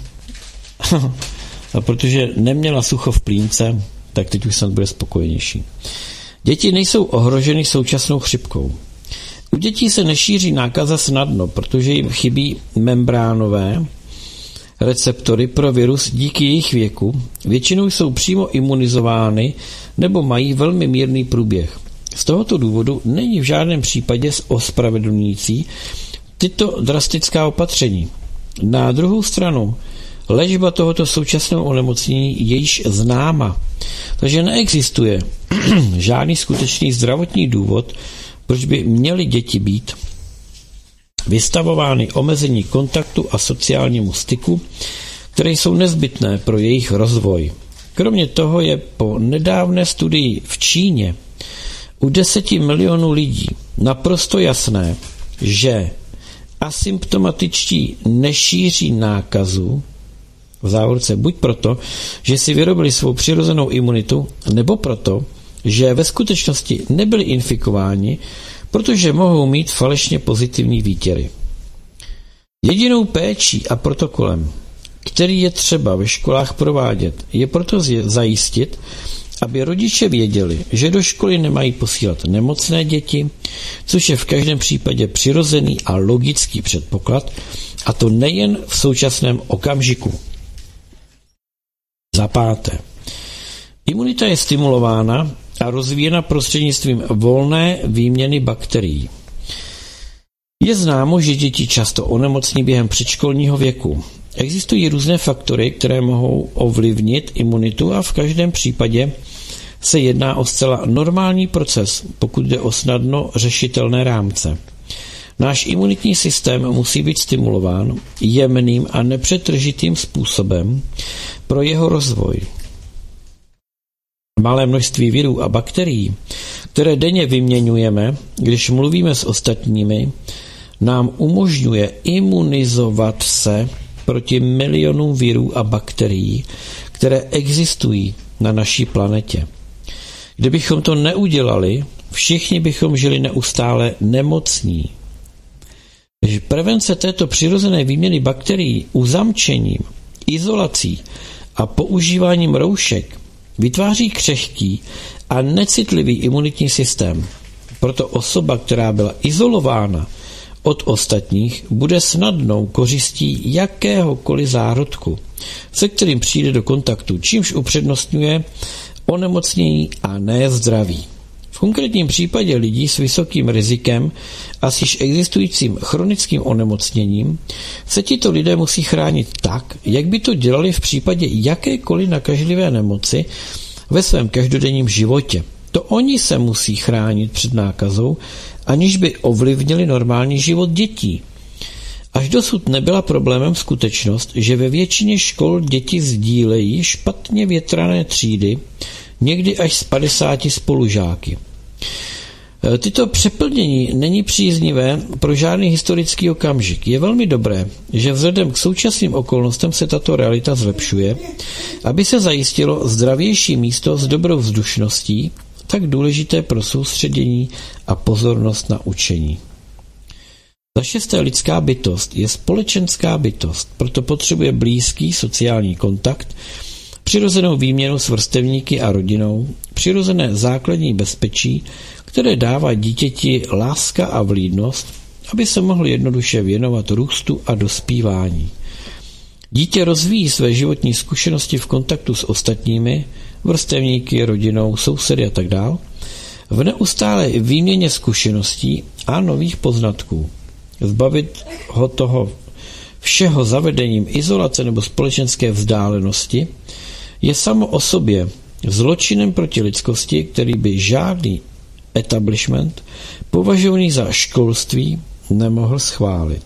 a protože neměla sucho v plínce, tak teď už snad bude spokojenější. Děti nejsou ohroženy současnou chřipkou. U dětí se nešíří nákaza snadno, protože jim chybí membránové receptory pro virus díky jejich věku. Většinou jsou přímo imunizovány nebo mají velmi mírný průběh. Z tohoto důvodu není v žádném případě ospravedlňující tyto drastická opatření. Na druhou stranu, léčba tohoto současného onemocnění je již známa, takže neexistuje žádný skutečný zdravotní důvod, proč by měly děti být vystavovány omezení kontaktu a sociálnímu styku, které jsou nezbytné pro jejich rozvoj. Kromě toho je po nedávné studii v Číně u deseti milionů lidí naprosto jasné, že asymptomatičtí nešíří nákazu, v závorce buď proto, že si vyrobili svou přirozenou imunitu, nebo proto, že ve skutečnosti nebyli infikováni, protože mohou mít falešně pozitivní výtěry. Jedinou péčí a protokolem, který je třeba ve školách provádět, je proto zajistit, aby rodiče věděli, že do školy nemají posílat nemocné děti, což je v každém případě přirozený a logický předpoklad, a to nejen v současném okamžiku. Za páté. Imunita je stimulována a rozvíjena prostřednictvím volné výměny bakterií. Je známo, že děti často onemocní během předškolního věku. Existují různé faktory, které mohou ovlivnit imunitu a v každém případě se jedná o zcela normální proces, pokud jde o snadno řešitelné rámce. Náš imunitní systém musí být stimulován jemným a nepřetržitým způsobem pro jeho rozvoj. Malé množství virů a bakterií, které denně vyměňujeme, když mluvíme s ostatními, nám umožňuje imunizovat se proti milionům virů a bakterií, které existují na naší planetě. Kdybychom to neudělali, všichni bychom žili neustále nemocní. Takže prevence této přirozené výměny bakterií uzamčením, izolací a používáním roušek vytváří křehký a necitlivý imunitní systém. Proto osoba, která byla izolována od ostatních, bude snadnou kořistí jakéhokoliv zárodku, se kterým přijde do kontaktu, čímž upřednostňuje onemocnění a ne zdraví. V konkrétním případě lidí s vysokým rizikem a s již existujícím chronickým onemocněním se tito lidé musí chránit tak, jak by to dělali v případě jakékoliv nakažlivé nemoci ve svém každodenním životě. To oni se musí chránit před nákazou, aniž by ovlivnili normální život dětí. Až dosud nebyla problémem skutečnost, že ve většině škol děti sdílejí špatně větrané třídy, někdy až s padesáti spolužáky. Tyto přeplnění není příznivé pro žádný historický okamžik. Je velmi dobré, že vzhledem k současným okolnostem se tato realita zlepšuje, aby se zajistilo zdravější místo s dobrou vzdušností, tak důležité pro soustředění a pozornost na učení. Za šesté, lidská bytost je společenská bytost, proto potřebuje blízký sociální kontakt, přirozenou výměnu s vrstevníky a rodinou, přirozené základní bezpečí, které dává dítěti láska a vlídnost, aby se mohl jednoduše věnovat růstu a dospívání. Dítě rozvíjí své životní zkušenosti v kontaktu s ostatními, vrstevníky, rodinou, sousedy a tak dál, v neustálé výměně zkušeností a nových poznatků. Zbavit ho toho všeho zavedením izolace nebo společenské vzdálenosti je samo o sobě zločinem proti lidskosti, který by žádný establishment považovaný za školství nemohl schválit.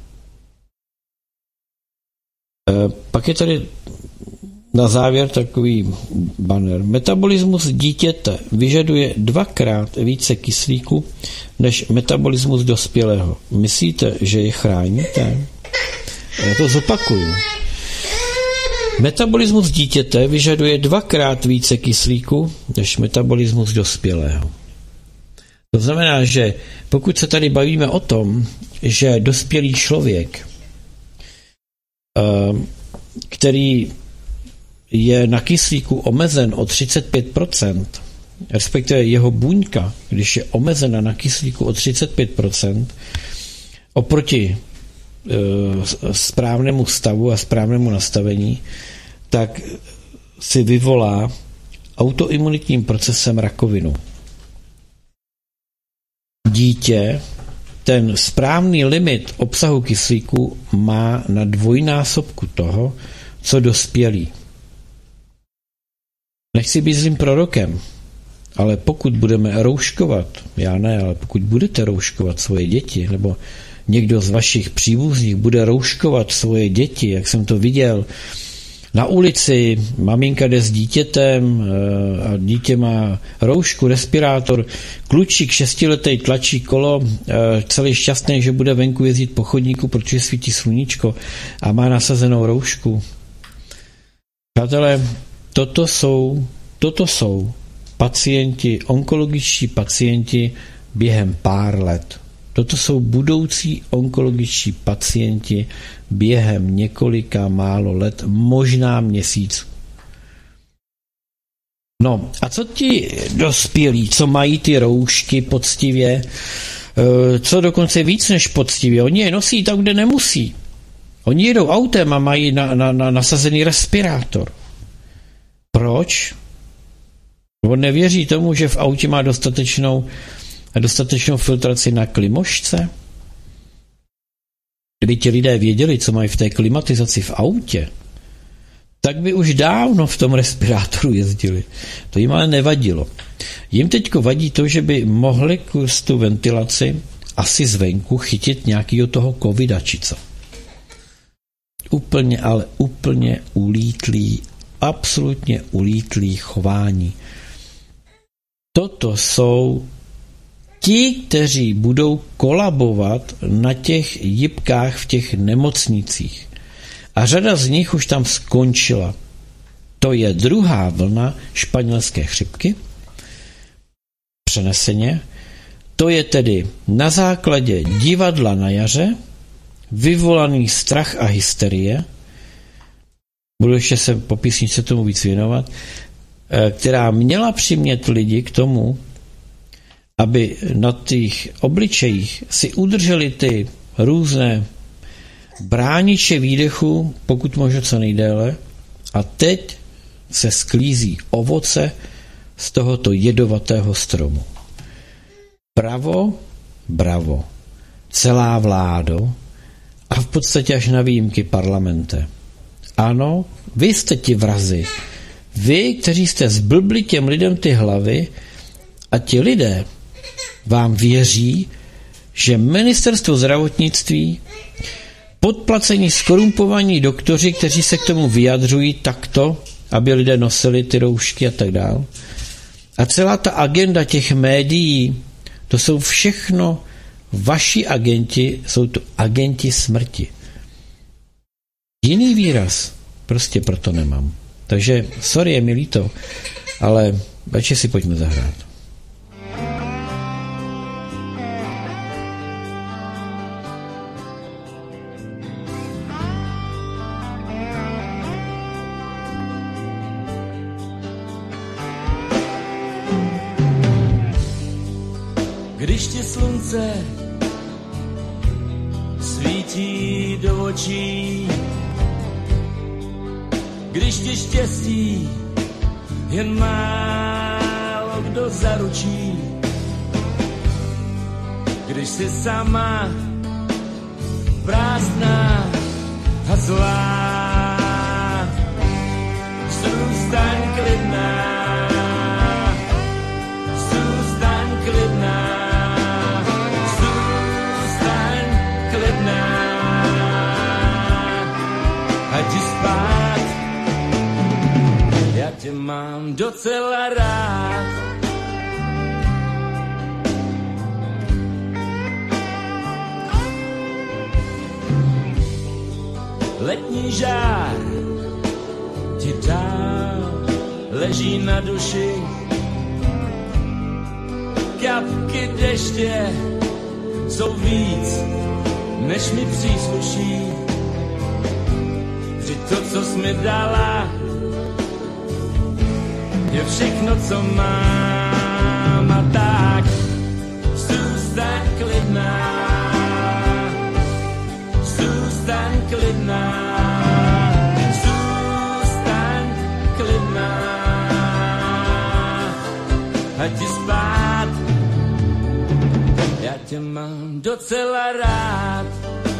E, pak je tady na závěr takový banner. Metabolismus dítěte vyžaduje dvakrát více kyslíku než metabolismus dospělého. Myslíte, že je chráníte? Já to zopakuju. Metabolismus dítěte vyžaduje dvakrát více kyslíku než metabolismus dospělého. To znamená, že pokud se tady bavíme o tom, že dospělý člověk, který je na kyslíku omezen o třicet pět procent, respektive jeho buňka, když je omezena na kyslíku o třicet pět procent, oproti e, správnému stavu a správnému nastavení, tak si vyvolá autoimunitním procesem rakovinu. Dítě ten správný limit obsahu kyslíku má na dvojnásobku toho, co dospělý. Nechci být zlým prorokem, ale pokud budeme rouškovat, já ne, ale pokud budete rouškovat svoje děti, nebo někdo z vašich příbuzných bude rouškovat svoje děti, jak jsem to viděl, na ulici maminka jde s dítětem a dítě má roušku, respirátor, klučík šestiletý tlačí kolo, celý šťastný, že bude venku jezdit po chodníku, protože svítí sluníčko a má nasazenou roušku. Přátelé, toto jsou, toto jsou pacienti, onkologičtí pacienti během pár let. Toto jsou budoucí onkologičtí pacienti během několika málo let, možná měsíců. No a co ti dospělí, co mají ty roušky poctivě, co dokonce víc než poctivě, oni je nosí tam, kde nemusí. Oni jedou autem a mají na, na, na nasazený respirátor. Proč? On nevěří tomu, že v autě má dostatečnou dostatečnou filtraci na klimošce? Kdyby ti lidé věděli, co mají v té klimatizaci v autě, tak by už dávno v tom respirátoru jezdili. To jim ale nevadilo. Jim teďko vadí to, že by mohli kurz tu ventilaci asi zvenku chytit nějakýho toho covida či co. Úplně, ale úplně ulítlý, absolutně ulítlý chování. Toto jsou ti, kteří budou kolabovat na těch jipkách v těch nemocnicích. A řada z nich už tam skončila. To je druhá vlna španělské chřipky, přeneseně. To je tedy na základě divadla na jaře, vyvolaný strach a hysterie, budu ještě se po písničce tomu víc věnovat, která měla přimět lidi k tomu, aby na těch obličejích si udrželi ty různé brániče výdechu, pokud možno co nejdéle, a teď se sklízí ovoce z tohoto jedovatého stromu. Bravo, bravo, celá vládo a v podstatě až na výjimky parlamente. Ano, vy jste ti vrazi. Vy, kteří jste zblbli těm lidem ty hlavy a ti lidé vám věří, že ministerstvo zdravotnictví, podplacení skorumpovaní doktoři, kteří se k tomu vyjadřují takto, aby lidé nosili ty roušky a tak dál. A celá ta agenda těch médií, to jsou všechno vaši agenti, jsou to agenti smrti. Jiný výraz prostě proto nemám. Takže sorry, je mi líto, ale radši si pojďme zahrát. Když ti slunce svítí do očí, když ti štěstí jen málo kdo zaručí. Když jsi sama, prázdná a zlá, zůstaň klidná, zůstaň klidná, zůstaň klidná, ať jdi spát, já tě mám docela rád. Letní žár ti dál leží na duši, kapky deště jsou víc, než mi přísluší. Vždyť to, co jsi mi dala, je všechno, co mám, a tak zůstaň klidná, zůstaň klidná, zůstaň klidná, ať jdi spát, já tě mám docela rád.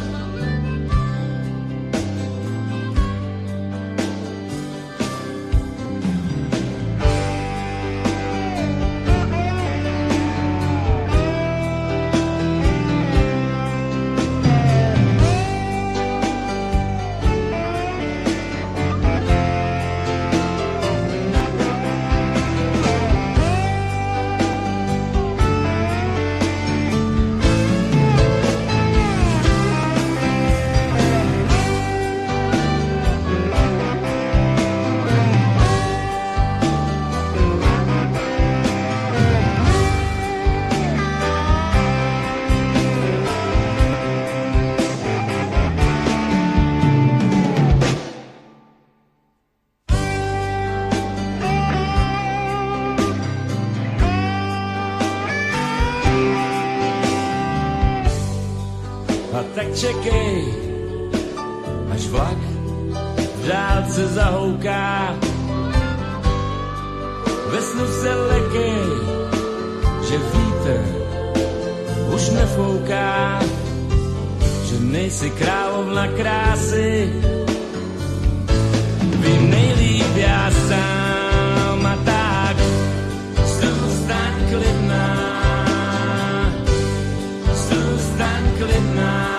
Tak čekej, až vlak v dálce zahouká. Ve snu se lekej, že vítr už nefouká, že nejsi královna krásy, vím nejlíp já sám, a tak zůstaň klidná, zůstaň klidná,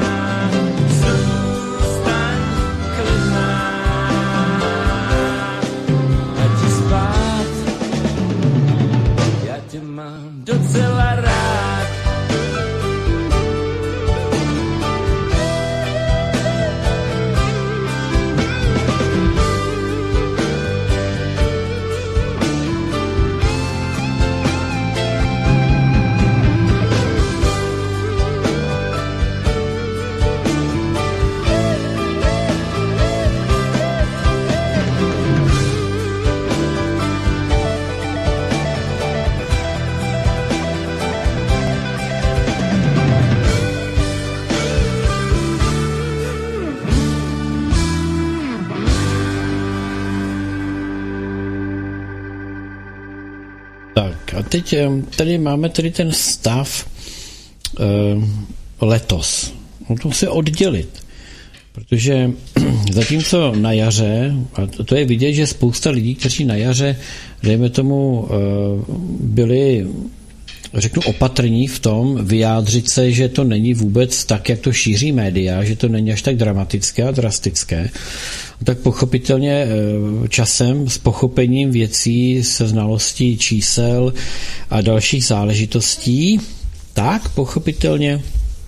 mám docela rád. A teď tady máme tady ten stav uh, letos. No to se oddělit. Protože zatímco na jaře, a to je vidět, že spousta lidí, kteří na jaře, dejme tomu, uh, byli, řeknu, opatrní v tom vyjádřit se, že to není vůbec tak, jak to šíří média, že to není až tak dramatické a drastické, tak pochopitelně časem s pochopením věcí, se znalostí čísel a dalších záležitostí, tak pochopitelně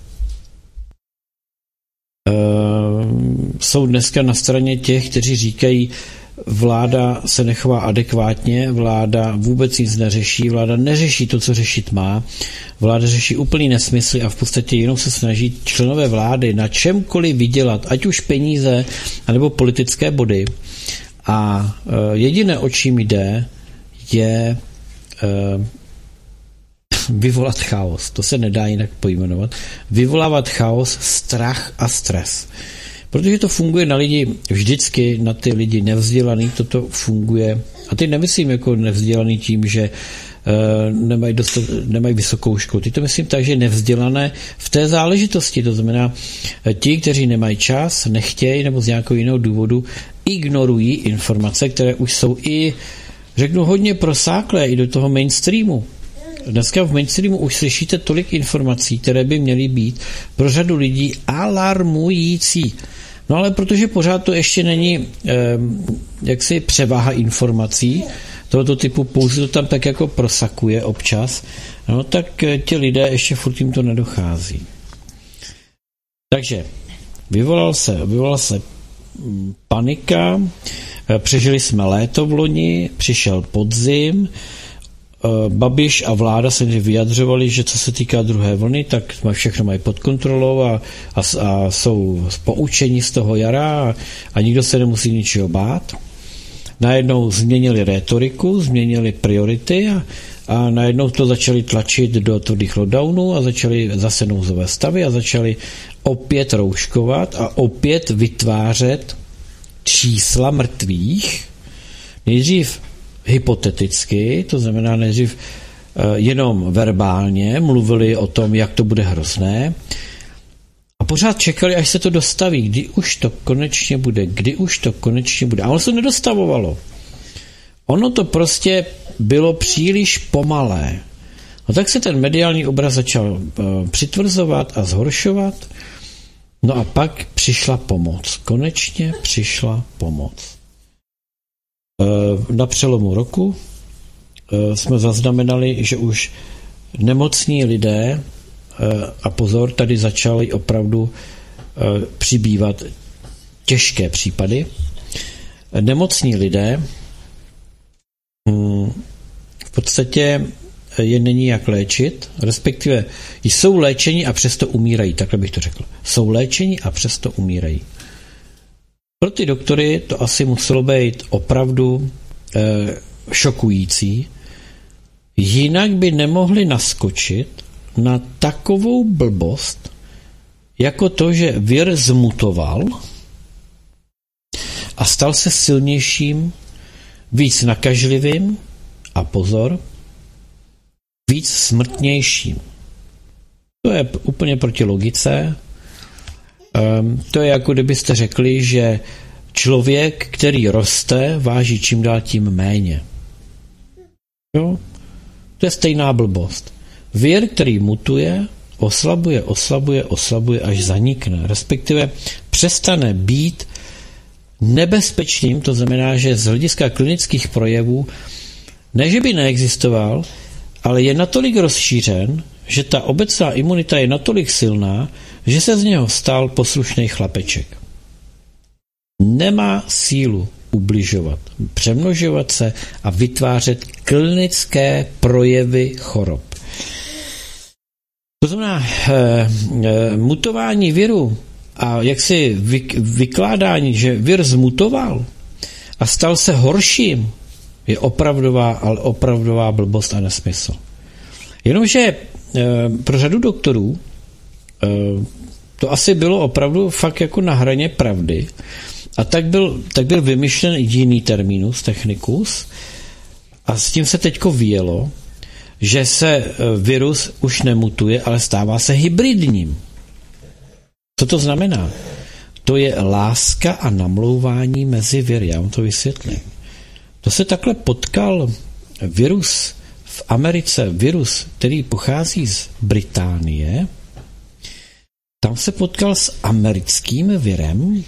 jsou dneska na straně těch, kteří říkají, vláda se nechová adekvátně, vláda vůbec nic neřeší, vláda neřeší to, co řešit má, vláda řeší úplný nesmysly a v podstatě jenom se snaží členové vlády na čemkoliv vydělat, ať už peníze, anebo politické body. A jediné, o čím jde, je vyvolat chaos. To se nedá jinak pojmenovat. Vyvolávat chaos, strach a stres. Protože to funguje na lidi vždycky, na ty lidi nevzdělaný, toto funguje. A teď nemyslím jako nevzdělaný tím, že uh, nemají, dostat, nemají vysokou školu. Teď to myslím tak, že nevzdělané v té záležitosti. To znamená, ti, kteří nemají čas, nechtějí nebo z nějakého jiného důvodu ignorují informace, které už jsou i, řeknu, hodně prosáklé i do toho mainstreamu. Dneska v mainstreamu už slyšíte tolik informací, které by měly být pro řadu lidí alarmující. No ale protože pořád to ještě není eh, jaksi převáha informací tohoto typu, pouze to tam tak jako prosakuje občas, no tak eh, ti lidé ještě furt jim to nedochází. Takže vyvolal se, vyvolal se hm, panika, eh, přežili jsme léto v loni, přišel podzim, Babiš a vláda se vyjadřovali, že co se týká druhé vlny, tak všechno mají pod kontrolou a, a, a jsou poučení z toho jara a, a nikdo se nemusí ničeho bát. Najednou změnili rétoriku, změnili priority a, a najednou to začali tlačit do tvrdých lockdownů a začali zase nouzové stavy a začali opět rouškovat a opět vytvářet čísla mrtvých. Nejdřív hypoteticky, to znamená nejdřív jenom verbálně, mluvili o tom, jak to bude hrozné a pořád čekali, až se to dostaví, kdy už to konečně bude, kdy už to konečně bude. A ono se nedostavovalo. Ono to prostě bylo příliš pomalé. No tak se ten mediální obraz začal uh, přitvrzovat a zhoršovat. No a pak přišla pomoc. Konečně přišla pomoc. Na přelomu roku jsme zaznamenali, že už nemocní lidé, a pozor, tady začaly opravdu přibývat těžké případy, nemocní lidé v podstatě je není jak léčit, respektive jsou léčeni a přesto umírají, takhle bych to řekl. Jsou léčeni a přesto umírají. Pro ty doktory to asi muselo být opravdu eh, šokující, jinak by nemohli naskočit na takovou blbost, jako to, že vir zmutoval a stal se silnějším, víc nakažlivým a pozor, víc smrtnějším. To je úplně proti logice. Um, to je jako kdybyste řekli, že člověk, který roste, váží čím dál tím méně. Jo? To je stejná blbost. Vir, který mutuje, oslabuje, oslabuje, oslabuje, až zanikne. Respektive přestane být nebezpečným, to znamená, že z hlediska klinických projevů ne, že by neexistoval, ale je natolik rozšířen, že ta obecná imunita je natolik silná, že se z něho stal poslušný chlapeček. Nemá sílu ubližovat, přemnožovat se a vytvářet klinické projevy chorob. To znamená, eh, eh, mutování viru a jaksi vy, vykládání, že vir zmutoval a stal se horším, je opravdová, ale opravdová blbost a nesmysl. Jenomže eh, pro řadu doktorů eh, to asi bylo opravdu fakt jako na hraně pravdy a tak byl, tak byl vymyšlen jiný terminus technicus a s tím se teďko vyjelo, že se virus už nemutuje, ale stává se hybridním. Co to znamená? To je láska a namlouvání mezi viry. Já vám to vysvětlím. To se takhle potkal virus v Americe, virus, který pochází z Británie, tam se potkal s americkým virem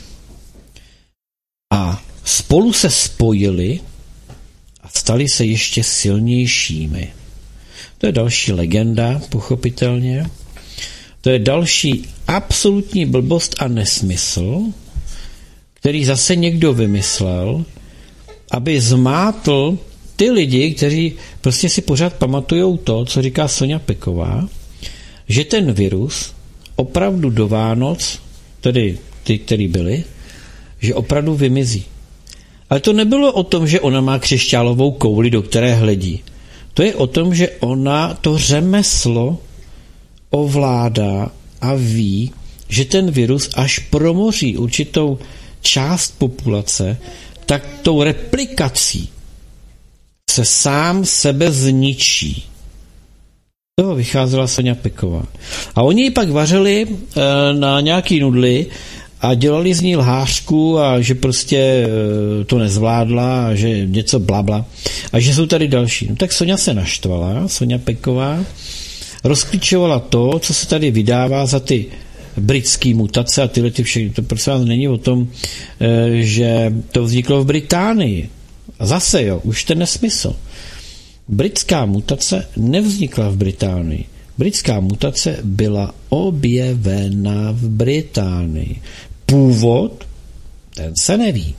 a spolu se spojili a stali se ještě silnějšími. To je další legenda, pochopitelně. To je další absolutní blbost a nesmysl, který zase někdo vymyslel, aby zmátl ty lidi, kteří prostě si pořád pamatujou to, co říká Soňa Peková, že ten virus opravdu do Vánoc, tedy ty, který byli, že opravdu vymizí. Ale to nebylo o tom, že ona má křišťálovou kouli, do které hledí. To je o tom, že ona to řemeslo ovládá a ví, že ten virus až promoří určitou část populace, tak tou replikací se sám sebe zničí. Z toho vycházela Soňa Peková. A oni ji pak vařili e, na nějaký nudly a dělali z ní lhářku a že prostě e, to nezvládla a že něco blabla a že jsou tady další. No tak Soňa se naštvala, Soňa Peková, rozklíčovala to, co se tady vydává za ty britský mutace a tyhle ty všechny. To prostě není o tom, e, že to vzniklo v Británii. A zase jo, už ten nesmysl. Britská mutace nevznikla v Británii. Britská mutace byla objevena v Británii. Původ, ten se neví.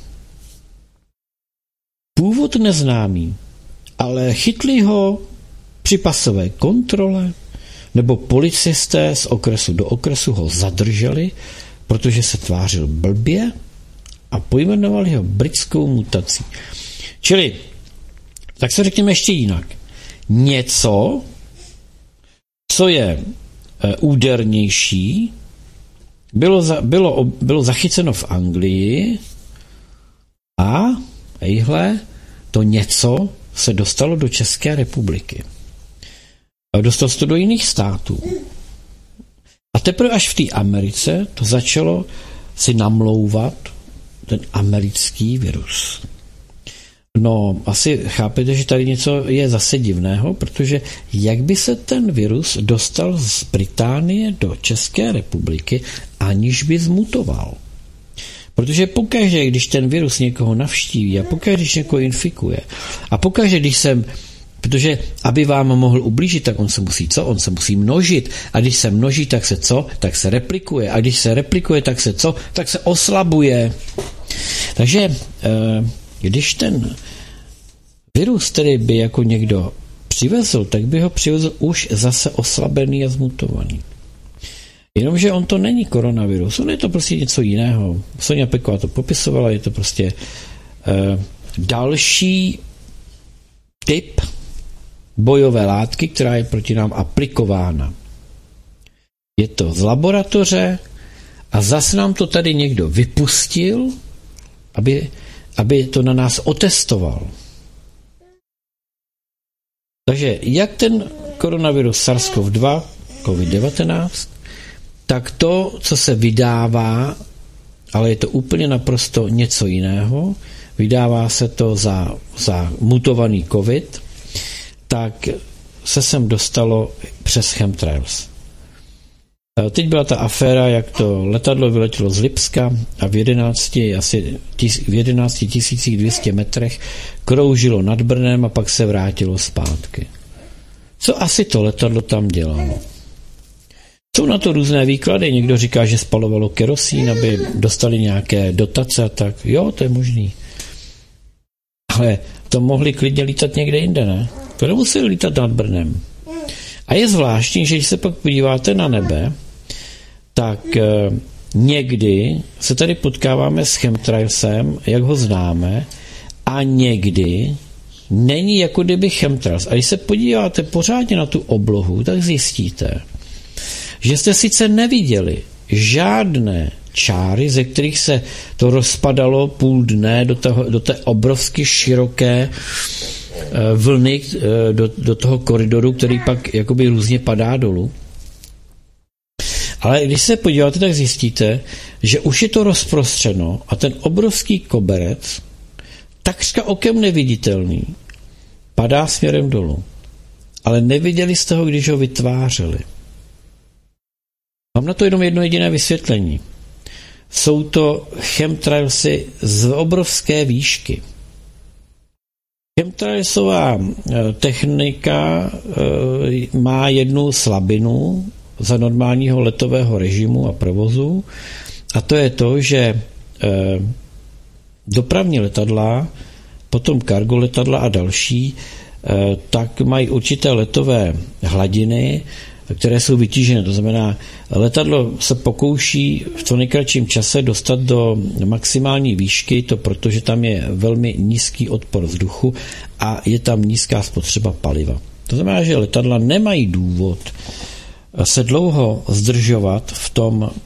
Původ neznámý, ale chytli ho při pasové kontrole, nebo policisté z okresu do okresu ho zadrželi, protože se tvářil blbě a pojmenovali ho britskou mutací. Čili, tak se řekněme ještě jinak. Něco, co je e, údernější, bylo, za, bylo, bylo zachyceno v Anglii a ejhle, to něco se dostalo do České republiky. A dostalo se to do jiných států. A teprve až v té Americe to začalo si namlouvat ten americký virus. No, asi chápete, že tady něco je zase divného, protože jak by se ten virus dostal z Británie do České republiky, aniž by zmutoval? Protože pokaždé, když ten virus někoho navštíví a pokaždé, když někoho infikuje a pokaždé, když jsem, protože aby vám mohl ublížit, tak on se musí co? On se musí množit. A když se množí, tak se co? Tak se replikuje. A když se replikuje, tak se co? Tak se oslabuje. Takže když ten virus, který by jako někdo přivezl, tak by ho přivezl už zase oslabený a zmutovaný. Jenomže on to není koronavirus, on je to prostě něco jiného. Soňa Peková to popisovala, je to prostě uh, další typ bojové látky, která je proti nám aplikována. Je to z laboratoře a zase nám to tady někdo vypustil, aby, aby to na nás otestoval. Takže jak ten koronavirus SARS-CoV dva, COVID devatenáct, tak to, co se vydává, ale je to úplně naprosto něco jiného, vydává se to za, za mutovaný COVID, tak se sem dostalo přes chemtrails. Teď byla ta aféra, jak to letadlo vyletělo z Lipska a v jedenácti, asi tis, v jedenáct tisíc dvě stě metrech kroužilo nad Brnem a pak se vrátilo zpátky. Co asi to letadlo tam dělalo? Jsou na to různé výklady. Někdo říká, že spalovalo kerosín, aby dostali nějaké dotace a tak. Jo, to je možný. Ale to mohli klidně lítat někde jinde, ne? To nemuseli lítat nad Brnem. A je zvláštní, že když se pak podíváte na nebe, tak e, někdy se tady potkáváme s chemtrailsem, jak ho známe, a někdy není jako kdyby chemtrails. A když se podíváte pořádně na tu oblohu, tak zjistíte, že jste sice neviděli žádné čáry, ze kterých se to rozpadalo půl dne do, toho, do té obrovsky široké vlny do, do toho koridoru, který pak jakoby různě padá dolů. Ale když se podíváte, tak zjistíte, že už je to rozprostřeno a ten obrovský koberec, takřka okem neviditelný, padá směrem dolů. Ale neviděli jste ho, když ho vytvářeli. Mám na to jenom jedno jediné vysvětlení. Jsou to chemtrailsy z obrovské výšky. Chemtrailsová technika má jednu slabinu za normálního letového režimu a provozu a to je to, že dopravní letadla, potom cargo letadla a další, tak mají určité letové hladiny, které jsou vytížené. To znamená, letadlo se pokouší v co nejkratším čase dostat do maximální výšky, to protože tam je velmi nízký odpor vzduchu a je tam nízká spotřeba paliva. To znamená, že letadla nemají důvod se dlouho zdržovat v tom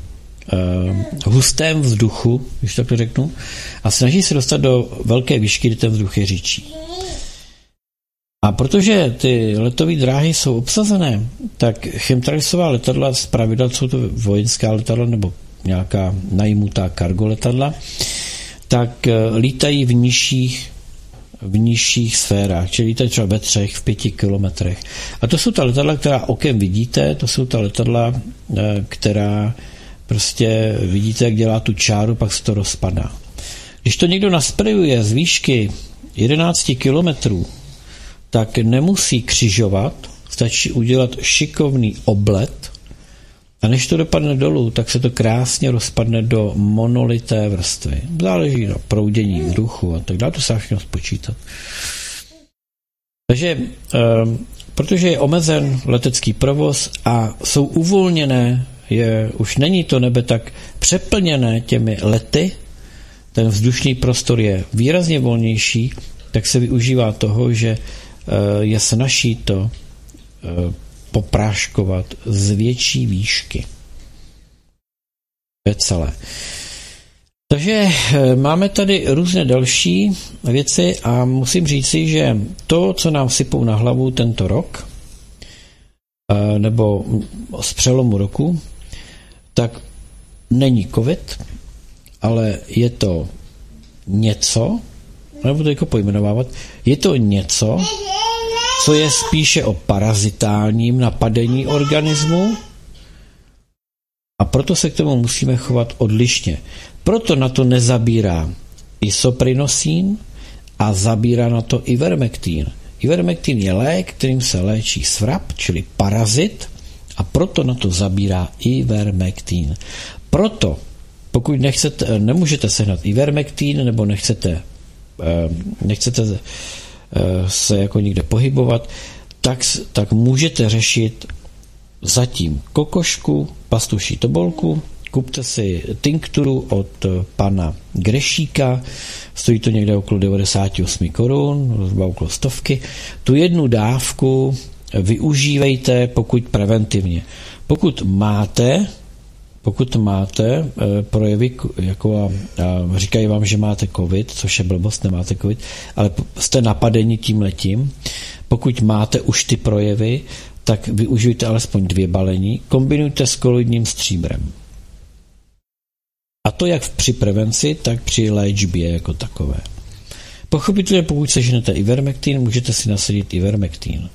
uh, hustém vzduchu, když tak to řeknu, a snaží se dostat do velké výšky, kde ten vzduch je řidší. A protože ty letové dráhy jsou obsazené, tak chemtrailsová letadla, zpravidla jsou to vojenská letadla nebo nějaká najmutá cargo letadla, tak lítají v nižších, v nižších sférách, čili lítají třeba ve třech, v pěti kilometrech. A to jsou ta letadla, která okem vidíte, to jsou ta letadla, která prostě vidíte, jak dělá tu čáru, pak se to rozpadá. Když to někdo nasprejuje z výšky jedenáct kilometrů, tak nemusí křižovat, stačí udělat šikovný oblet a než to dopadne dolů, tak se to krásně rozpadne do monolité vrstvy. Záleží na proudění vzduchu a tak dále, to se dá všechno spočítat. Takže, eh, protože je omezen letecký provoz a jsou uvolněné, je, už není to nebe tak přeplněné těmi lety, ten vzdušný prostor je výrazně volnější, tak se využívá toho, že je snazší to popráškovat z větší výšky. To je celé. Takže máme tady různé další věci a musím říci, že to, co nám sypou na hlavu tento rok, nebo z přelomu roku, tak není covid, ale je to něco, nebo to jako pojmenovávat, je to něco, co je spíše o parazitálním napadení organismu a proto se k tomu musíme chovat odlišně. Proto na to nezabírá isoprinosín a zabírá na to ivermektin. Ivermektin je lék, kterým se léčí svrap, čili parazit, a proto na to zabírá ivermektin. Proto, pokud nechcete, nemůžete sehnat ivermektin nebo nechcete nechcete se jako někde pohybovat, tak, tak můžete řešit zatím kokošku, pastuší tobolku, kupte si tinkturu od pana Grešíka, stojí to někde okolo devadesát osm korun, zhruba okolo stovky. Tu jednu dávku využívejte, pokud preventivně. Pokud máte Pokud máte projevy, jako a, a říkají vám, že máte covid, což je blbost, nemáte covid, ale jste napadeni tím letím, pokud máte už ty projevy, tak využijte alespoň dvě balení, kombinujte s koloidním stříbrem. A to jak při prevenci, tak při léčbě jako takové. Pochopitelně, pokud seženete ivermektin, můžete si nasadit ivermektin.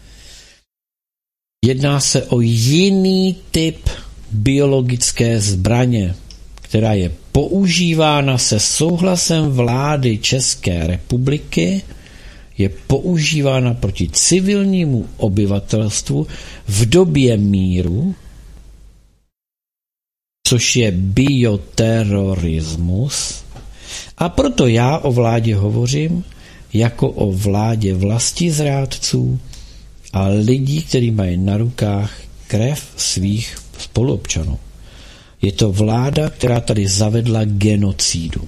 Jedná se o jiný typ biologické zbraně, která je používána se souhlasem vlády České republiky, je používána proti civilnímu obyvatelstvu v době míru, což je bioterorismus, a proto já o vládě hovořím jako o vládě vlastizrádců a lidí, kteří mají na rukách krev svých spoluobčanů. Je to vláda, která tady zavedla genocidu.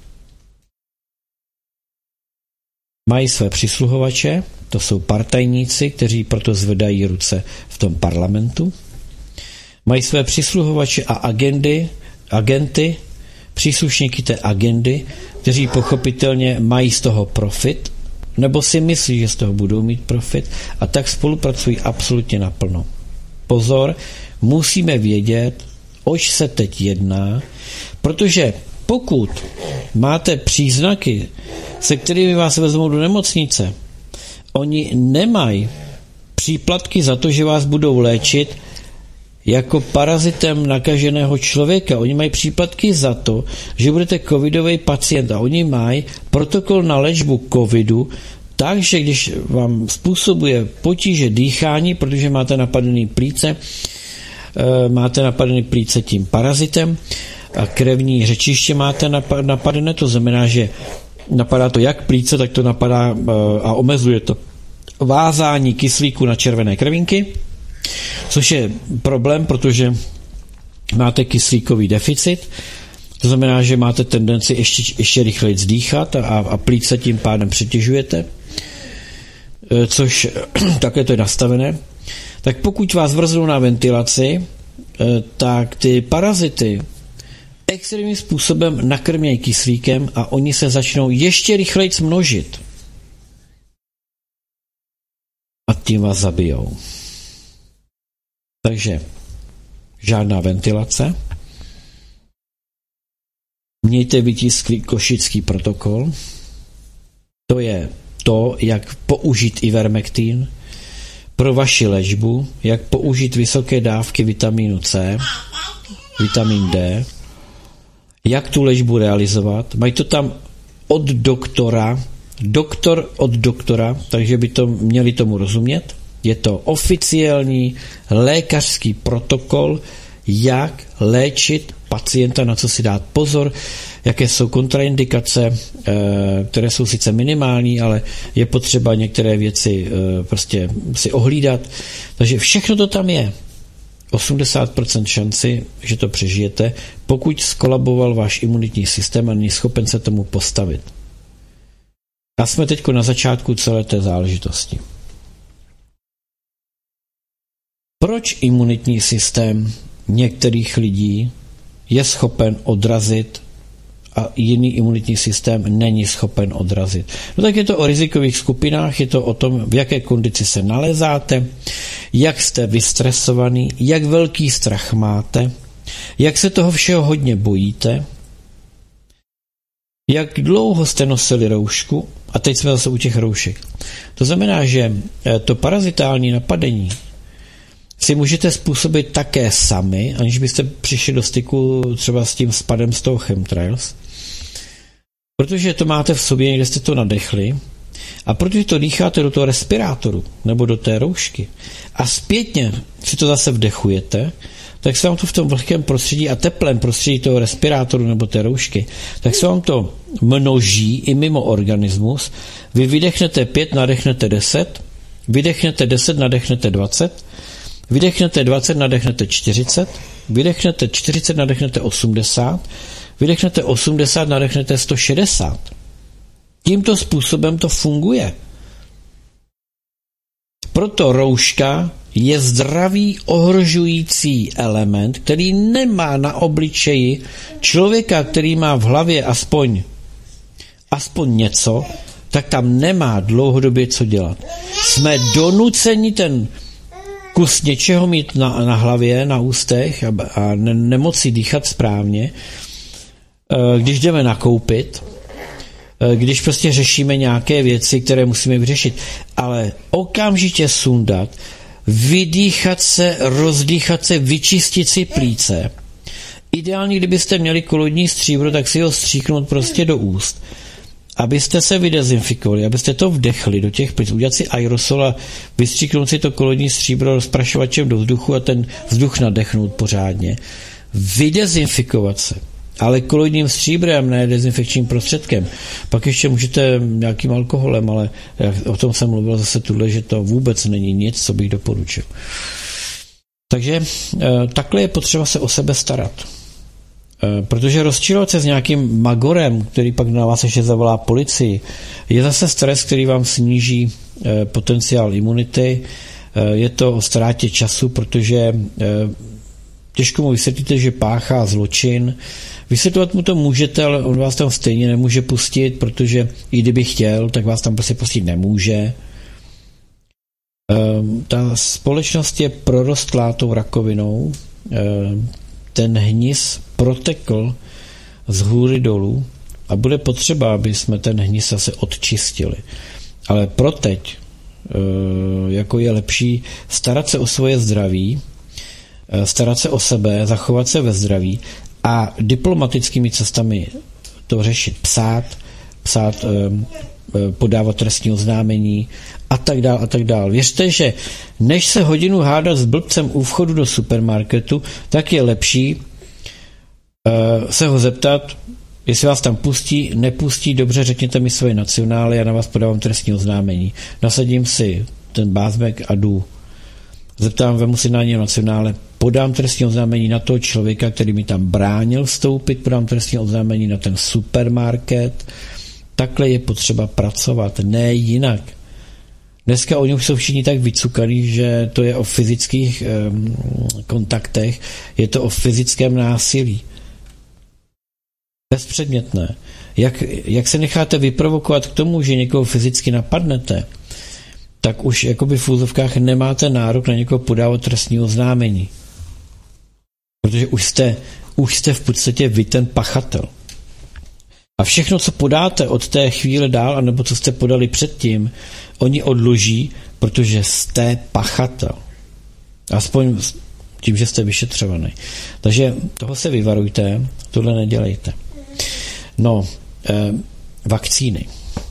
Mají své přisluhovače, to jsou partajníci, kteří proto zvedají ruce v tom parlamentu. Mají své přisluhovače a agendy, agenty, příslušníky té agendy, kteří pochopitelně mají z toho profit, nebo si myslí, že z toho budou mít profit, a tak spolupracují absolutně naplno. Pozor, musíme vědět, oč se teď jedná, protože pokud máte příznaky, se kterými vás vezmou do nemocnice, oni nemají příplatky za to, že vás budou léčit jako parazitem nakaženého člověka. Oni mají příplatky za to, že budete covidový pacient a oni mají protokol na léčbu covidu, takže když vám způsobuje potíže dýchání, protože máte napadený plíce, máte napadený plíce tím parazitem a krevní řečiště máte napadené, to znamená, že napadá to jak plíce, tak to napadá a omezuje to vázání kyslíku na červené krvinky, což je problém, protože máte kyslíkový deficit, to znamená, že máte tendenci ještě, ještě rychleji dýchat a, a plíce tím pádem přetěžujete, což také to je nastavené. Tak pokud vás vrznou na ventilaci, tak ty parazity extrémním způsobem nakrmějí kyslíkem a oni se začnou ještě rychleji množit. A tím vás zabijou. Takže žádná ventilace. Mějte vytisklý košický protokol. To je to, jak použít ivermektin pro vaši léčbu, jak použít vysoké dávky vitamínu C, vitamin D, jak tu léčbu realizovat. Mají to tam od doktora, doktor od doktora, takže by to měli tomu rozumět. Je to oficiální lékařský protokol, jak léčit pacienta, na co si dát pozor, jaké jsou kontraindikace, které jsou sice minimální, ale je potřeba některé věci prostě si ohlídat. Takže všechno to tam je. osmdesát procent šanci, že to přežijete, pokud skolaboval váš imunitní systém a není schopen se tomu postavit. A jsme teď na začátku celé té záležitosti. Proč imunitní systém některých lidí je schopen odrazit a jiný imunitní systém není schopen odrazit? No tak je to o rizikových skupinách, je to o tom, v jaké kondici se nalézáte, jak jste vystresovaný, jak velký strach máte, jak se toho všeho hodně bojíte, jak dlouho jste nosili roušku, a teď jsme zase u těch roušek. To znamená, že to parazitální napadení si můžete způsobit také sami, aniž byste přišli do styku třeba s tím spadem z toho chemtrails, protože to máte v sobě, někde jste to nadechli, a protože to dýcháte do toho respirátoru nebo do té roušky a zpětně si to zase vdechujete, tak se vám to v tom vlhkém prostředí a teplém prostředí toho respirátoru nebo té roušky, tak se vám to množí i mimo organismus. Vy vydechnete pět, nadechnete deset, vydechnete deset, nadechnete dvacet, vydechnete dvacet, nadechnete čtyřicet, vydechnete čtyřicet, nadechnete osmdesát, vydechnete osmdesát, nadechnete sto šedesát. Tímto způsobem to funguje. Proto rouška je zdravý ohrožující element, který nemá na obličeji člověka, který má v hlavě aspoň, aspoň něco, tak tam nemá dlouhodobě co dělat. Jsme donuceni ten kus něčeho mít na, na hlavě, na ústech a, a ne, nemoci dýchat správně, když jdeme nakoupit, když prostě řešíme nějaké věci, které musíme vyřešit, ale okamžitě sundat, vydýchat se, rozdýchat se, vyčistit si plíce. Ideálně, kdybyste měli koloidní stříbro, tak si ho stříknout prostě do úst, abyste se vydezinfikovali, abyste to vdechli do těch plíc, udělat si aerosol a vystříknout si to koloidní stříbro rozprašovačem do vzduchu a ten vzduch nadechnout pořádně. Vydezinfikovat se. Ale koloidním stříbrem, ne dezinfekčním prostředkem. Pak ještě můžete nějakým alkoholem, ale o tom jsem mluvil zase tuhle, že to vůbec není nic, co bych doporučil. Takže takhle je potřeba se o sebe starat. Protože rozčilovat se s nějakým magorem, který pak na vás ještě zavolá policii, je zase stres, který vám sníží potenciál imunity. Je to o ztrátě času, protože těžko mu vysvětlíte, že páchá zločin. Vysvětlovat mu to můžete, ale on vás tam stejně nemůže pustit, protože i kdyby chtěl, tak vás tam prostě pustit nemůže. Ta společnost je prorostlá tou rakovinou. Ten hnis protekl z hůry dolů a bude potřeba, aby jsme ten hnis zase odčistili. Ale pro teď jako je lepší starat se o svoje zdraví, starat se o sebe, zachovat se ve zdraví a diplomatickými cestami to řešit, psát, psát, podávat trestní oznámení a tak dál a tak dál. Věřte, že než se hodinu hádat s blbcem u vchodu do supermarketu, tak je lepší se ho zeptat, jestli vás tam pustí, nepustí, dobře, řekněte mi svoje nacionály, já na vás podávám trestní oznámení. Nasadím si ten bázmek a jdu. Zeptám, vemu si na něj nacionále, podám trestní oznámení na toho člověka, který mi tam bránil vstoupit, podám trestní oznámení na ten supermarket. Takhle je potřeba pracovat, ne jinak. Dneska oni už jsou všichni tak vycukaný, že to je o fyzických um, kontaktech, je to o fyzickém násilí. bezpředmětné. Jak, jak se necháte vyprovokovat k tomu, že někoho fyzicky napadnete, tak už jakoby v úzovkách nemáte nárok na někoho podávat trestní oznámení. Protože už jste, už jste v podstatě vy ten pachatel. A všechno, co podáte od té chvíle dál, anebo co jste podali předtím, oni odloží, protože jste pachatel. Aspoň tím, že jste vyšetřovaný. Takže toho se vyvarujte, tohle nedělejte. No, eh, vakcíny.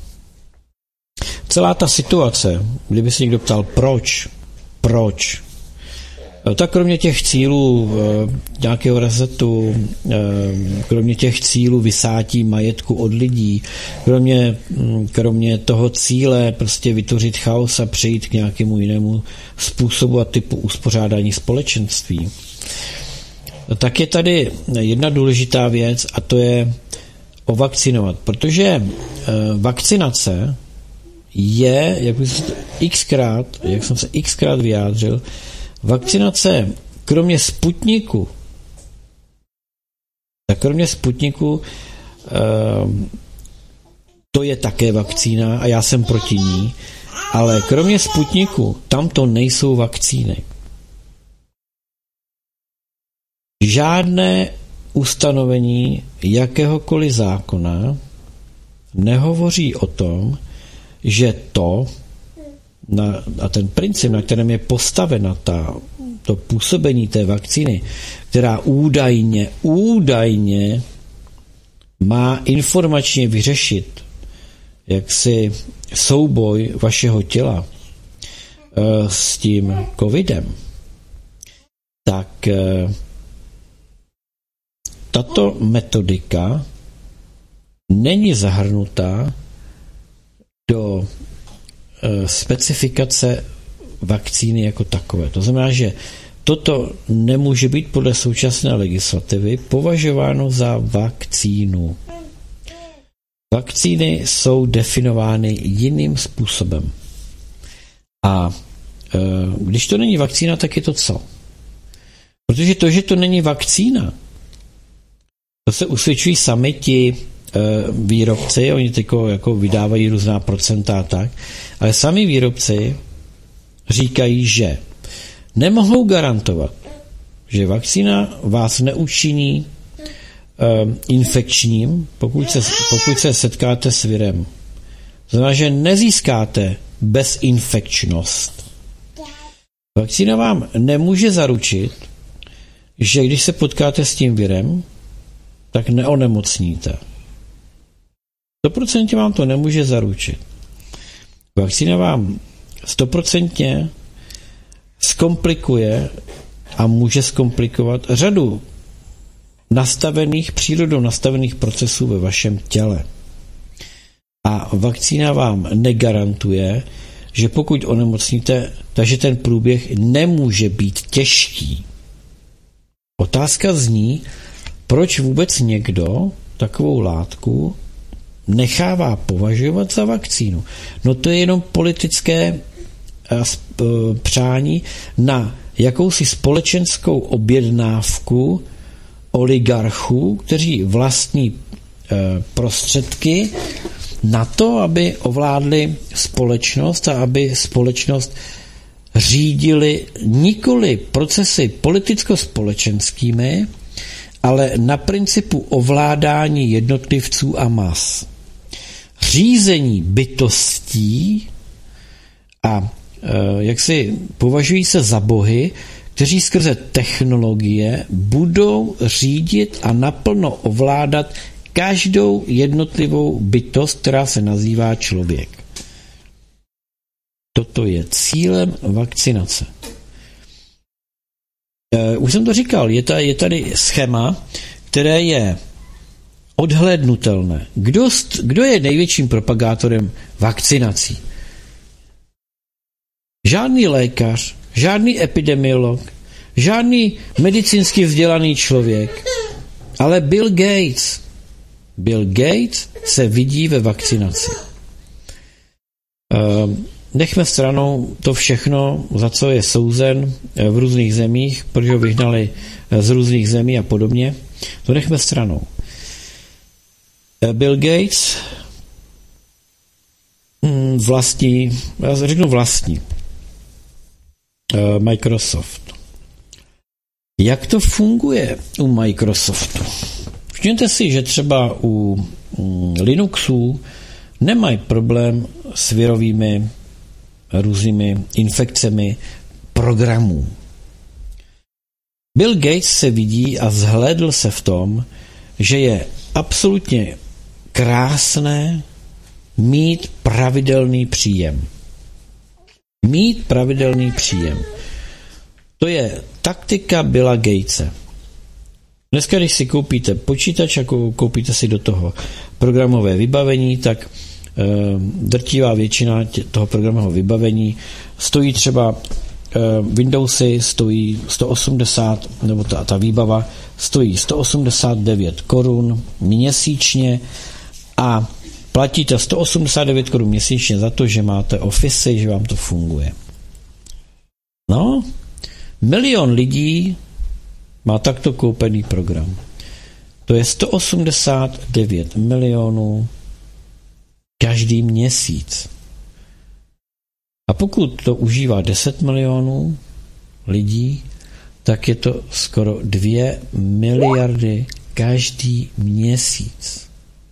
Celá ta situace, kdyby se někdo ptal, proč, proč, tak kromě těch cílů eh, nějakého resetu, eh, kromě těch cílů vysátí majetku od lidí, kromě, kromě toho cíle prostě vytvořit chaos a přejít k nějakému jinému způsobu a typu uspořádání společenství, tak je tady jedna důležitá věc a to je ovakcinovat, protože eh, vakcinace je, jak jsem se xkrát, jak jsem se xkrát vyjádřil, vakcinace kromě Sputniku, tak kromě Sputniku eh, to je také vakcína a já jsem proti ní, ale kromě Sputniku tam to nejsou vakcíny. Žádné ustanovení jakéhokoliv zákona nehovoří o tom, že to na, a ten princip, na kterém je postavena ta, to působení té vakcíny, která údajně, údajně má informačně vyřešit jaksi souboj vašeho těla e, s tím covidem, tak e, tato metodika není zahrnutá do e, specifikace vakcíny jako takové. To znamená, že toto nemůže být podle současné legislativy považováno za vakcínu. Vakcíny jsou definovány jiným způsobem. A e, když to není vakcína, tak je to co? Protože to, že to není vakcína, to se usvědčují sami ti e, výrobci, oni tyko jako vydávají různá procenta a tak, ale sami výrobci říkají, že nemohou garantovat, že vakcína vás neučiní e, infekčním, pokud se, pokud se setkáte s virem. To znamená, že nezískáte bezinfekčnost. Vakcína vám nemůže zaručit, že když se potkáte s tím virem, tak neonemocníte. sto procent vám to nemůže zaručit. Vakcína vám sto procent zkomplikuje a může zkomplikovat řadu nastavených, přírodou nastavených procesů ve vašem těle. A vakcína vám negarantuje, že pokud onemocníte, takže ten průběh nemůže být těžký. Otázka zní, proč vůbec někdo takovou látku nechává považovat za vakcínu. No to je jenom politické přání na jakousi společenskou objednávku oligarchů, kteří vlastní prostředky na to, aby ovládli společnost a aby společnost řídili nikoli procesy politicko-společenskými, ale na principu ovládání jednotlivců a mas. Řízení bytostí a e, jak si považují se za bohy, kteří skrze technologie budou řídit a naplno ovládat každou jednotlivou bytost, která se nazývá člověk. Toto je cílem vakcinace. Už jsem to říkal, je tady, je tady schéma, které je odhlédnutelné. Kdo, kdo je největším propagátorem vakcinací? Žádný lékař, žádný epidemiolog, žádný medicínsky vzdělaný člověk, ale Bill Gates. Bill Gates se vidí ve vakcinaci. Nechme stranou to všechno, za co je souzen v různých zemích, protože ho vyhnali z různých zemí a podobně. To nechme stranou. Bill Gates vlastní, já řeknu vlastní, Microsoft. Jak to funguje u Microsoftu? Všimněte si, že třeba u Linuxu nemají problém s virovými různými infekcemi programů. Bill Gates se vidí a zhlédl se v tom, že je absolutně krásné mít pravidelný příjem. Mít pravidelný příjem. To je taktika Billa Gatese. Dneska, když si koupíte počítač a koupíte si do toho programové vybavení, tak e, drtivá většina tě, toho programového vybavení stojí třeba e, Windowsy stojí sto osmdesát, nebo ta, ta výbava stojí sto osmdesát devět korun měsíčně a platíte sto osmdesát devět korun měsíčně za to, že máte Office, že vám to funguje. No, milion lidí má takto koupený program. To je sto osmdesát devět milionů každý měsíc. A pokud to užívá deset milionů lidí, tak je to skoro dvě miliardy každý měsíc.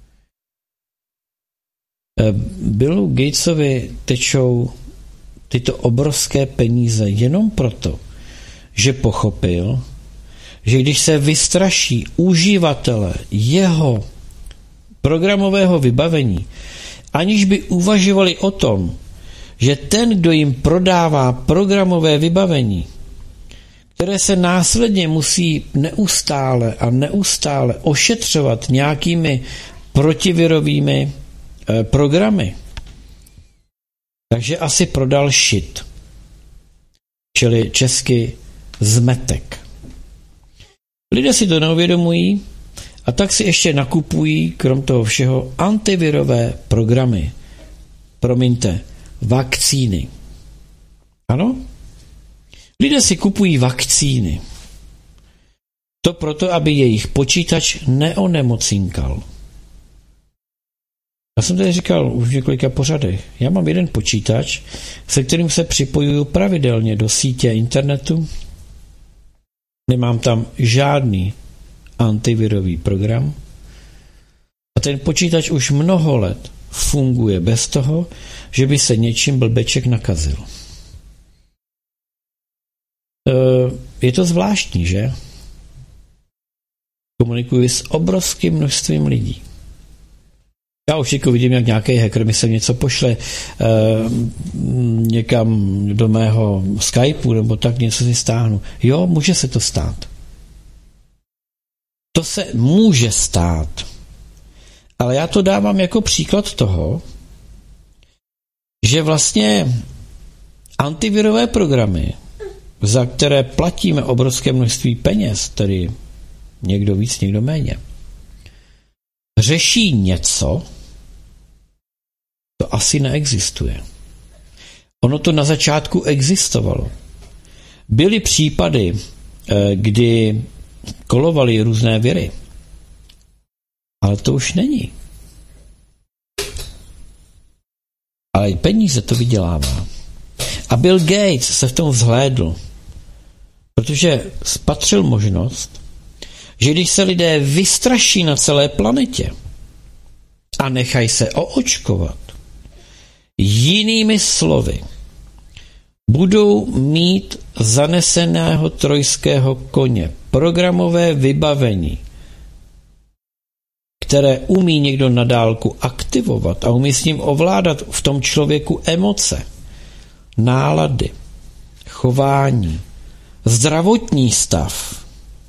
Billu Gatesovi tečou tyto obrovské peníze jenom proto, že pochopil, že když se vystraší uživatele jeho programového vybavení, aniž by uvažovali o tom, že ten, kdo jim prodává programové vybavení, které se následně musí neustále a neustále ošetřovat nějakými protivirovými eh, programy, takže asi prodal shit, čili česky zmetek. Lidé si to neuvědomují a tak si ještě nakupují, krom toho všeho, antivirové programy. Promiňte, vakcíny. Ano? Lidé si kupují vakcíny. To proto, aby jejich počítač neonemocinkal. Já jsem tady říkal už v několika pořadech. Já mám jeden počítač, se kterým se připojuju pravidelně do sítě internetu. Nemám tam žádný antivirový program. A ten počítač už mnoho let funguje bez toho, že by se něčím blbeček nakazil. Je to zvláštní, že? Komunikuji s obrovským množstvím lidí. Já už jako vidím, jak nějaký hacker mi se něco pošle e, někam do mého Skypeu nebo tak něco si stáhnu. Jo, může se to stát. To se může stát. Ale já to dávám jako příklad toho, že vlastně antivirové programy, za které platíme obrovské množství peněz, tedy někdo víc, někdo méně, řeší něco, to asi neexistuje. Ono to na začátku existovalo. Byly případy, kdy kolovaly různé viry, ale to už není. Ale peníze to vydělává. A Bill Gates se v tom vzhlédl, protože spatřil možnost, že když se lidé vystraší na celé planetě a nechají se oočkovat, jinými slovy, budou mít zaneseného trojského koně, programové vybavení, které umí někdo na dálku aktivovat a umí s ním ovládat v tom člověku emoce, nálady, chování, zdravotní stav,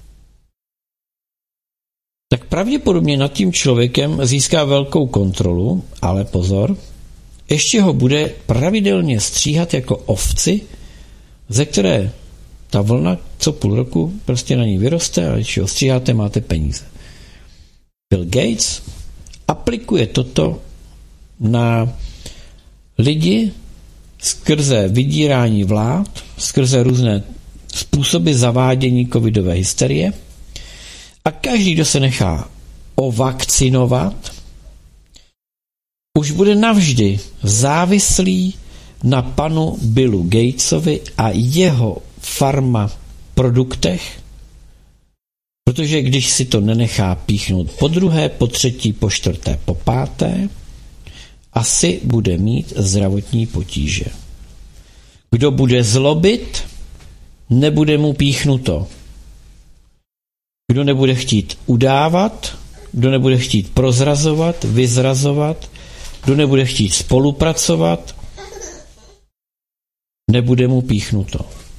tak pravděpodobně nad tím člověkem získá velkou kontrolu, ale pozor, ještě ho bude pravidelně stříhat jako ovci, ze které ta vlna co půl roku prostě na ní vyroste a když ho stříháte, máte peníze. Bill Gates aplikuje toto na lidi skrze vydírání vlád, skrze různé způsoby zavádění covidové hysterie a každý, kdo se nechá ovakcinovat, už bude navždy závislý na panu Billu Gatesovi a jeho farma produktech, protože když si to nenechá píchnout po druhé, po třetí, po čtvrté, po páté, asi bude mít zdravotní potíže. Kdo bude zlobit, nebude mu píchnuto. Kdo nebude chtít udávat, kdo nebude chtít prozrazovat, vyzrazovat, kdo nebude chtít spolupracovat, nebude mu píchnuto.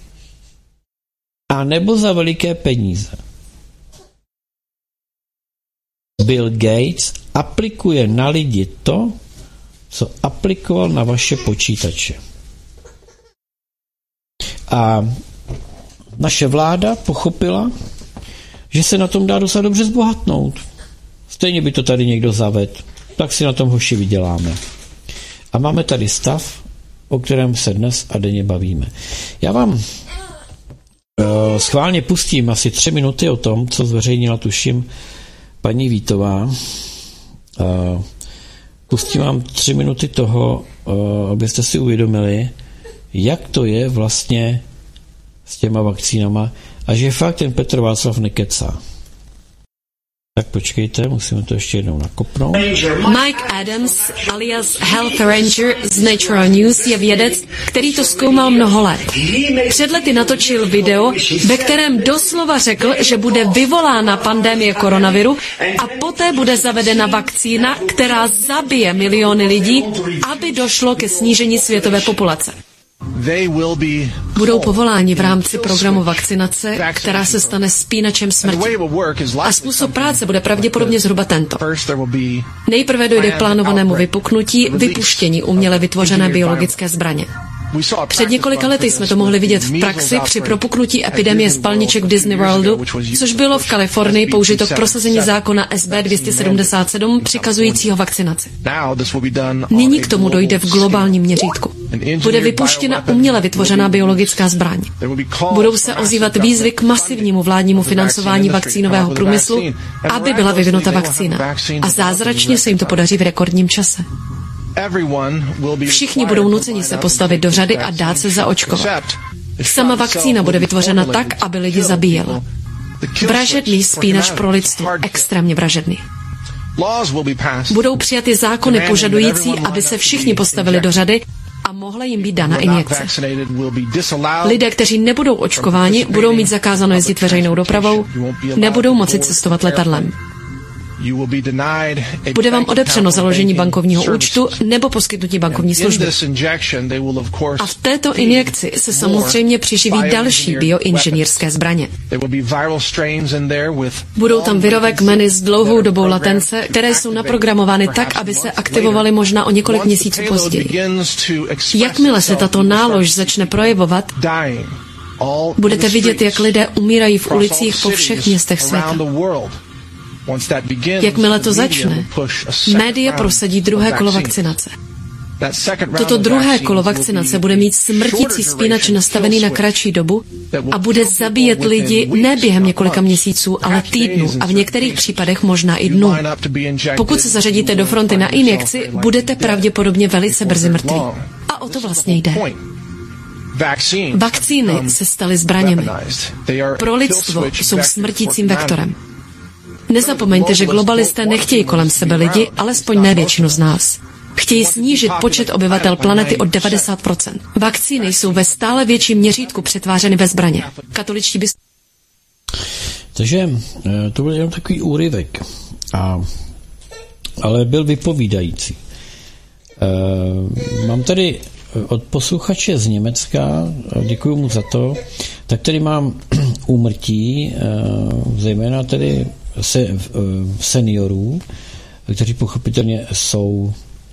A nebo za veliké peníze. Bill Gates aplikuje na lidi to, co aplikoval na vaše počítače. A naše vláda pochopila, že se na tom dá docela dobře zbohatnout. Stejně by to tady někdo zavedl, tak si na tom hoši vyděláme. A máme tady stav, o kterém se dnes a denně bavíme. Já vám uh, schválně pustím asi tři minuty o tom, co zveřejnila, tuším, paní Vítová. Uh, pustím vám tři minuty toho, uh, abyste si uvědomili, jak to je vlastně s těma vakcínama a že fakt ten Petr Václav nekecá. Tak počkejte, musíme to ještě jednou nakopnout. Mike Adams alias Health Ranger z Natural News je vědec, který to zkoumal mnoho let. Před lety natočil video, ve kterém doslova řekl, že bude vyvolána pandemie koronaviru a poté bude zavedena vakcína, která zabije miliony lidí, aby došlo ke snížení světové populace. Budou povoláni v rámci programu vakcinace, která se stane spínačem smrti. A způsob práce bude pravděpodobně zhruba tento. Nejprve dojde k plánovanému vypuknutí, vypuštění uměle vytvořené biologické zbraně. Před několika lety jsme to mohli vidět v praxi při propuknutí epidemie spalniček v Disney Worldu, což bylo v Kalifornii použito k prosazení zákona S B dvě stě sedmdesát sedm přikazujícího vakcinaci. Nyní k tomu dojde v globálním měřítku. Bude vypuštěna uměle vytvořená biologická zbraň. Budou se ozývat výzvy k masivnímu vládnímu financování vakcínového průmyslu, aby byla vyvinuta vakcína. A zázračně se jim to podaří v rekordním čase. Všichni budou nuceni se postavit do řady a dát se zaočkovat. Sama vakcína bude vytvořena tak, aby lidi zabíjela. Vražedný spínač pro lidstvo, extrémně vražedný. Budou přijaty zákony požadující, aby se všichni postavili do řady a mohla jim být dána injekce. Lidé, kteří nebudou očkováni, budou mít zakázáno jezdit veřejnou dopravou, nebudou moci cestovat letadlem. Bude vám odepřeno založení bankovního účtu nebo poskytnutí bankovní služby. A v této injekci se samozřejmě přiživí další bioinženýrské zbraně. Budou tam virové kmeny s dlouhou dobou latence, které jsou naprogramovány tak, aby se aktivovaly možná o několik měsíců později. Jakmile se tato nálož začne projevovat, budete vidět, jak lidé umírají v ulicích po všech městech světa. Jakmile to začne, média prosadí druhé kolo vakcinace. Toto druhé kolo vakcinace bude mít smrtící spínač nastavený na kratší dobu a bude zabíjet lidi ne během několika měsíců, ale týdnů a v některých případech možná i dnů. Pokud se zařadíte do fronty na injekci, budete pravděpodobně velice brzy mrtví. A o to vlastně jde. Vakcíny se staly zbraněmi. Pro lidstvo jsou smrtícím vektorem. Nezapomeňte, že globalisté nechtějí kolem sebe lidi, alespoň ne většinu z nás. Chtějí snížit počet obyvatel planety o devadesát procent. Vakcíny jsou ve stále větším měřítku přetvářeny ve zbraně. Katoličtí bys... Takže to byl jenom takový úryvek, a, ale byl vypovídající. E, mám tady od posluchače z Německa, děkuji mu za to, tak tady mám úmrtí, e, zejména tedy se, seniorů, kteří pochopitelně jsou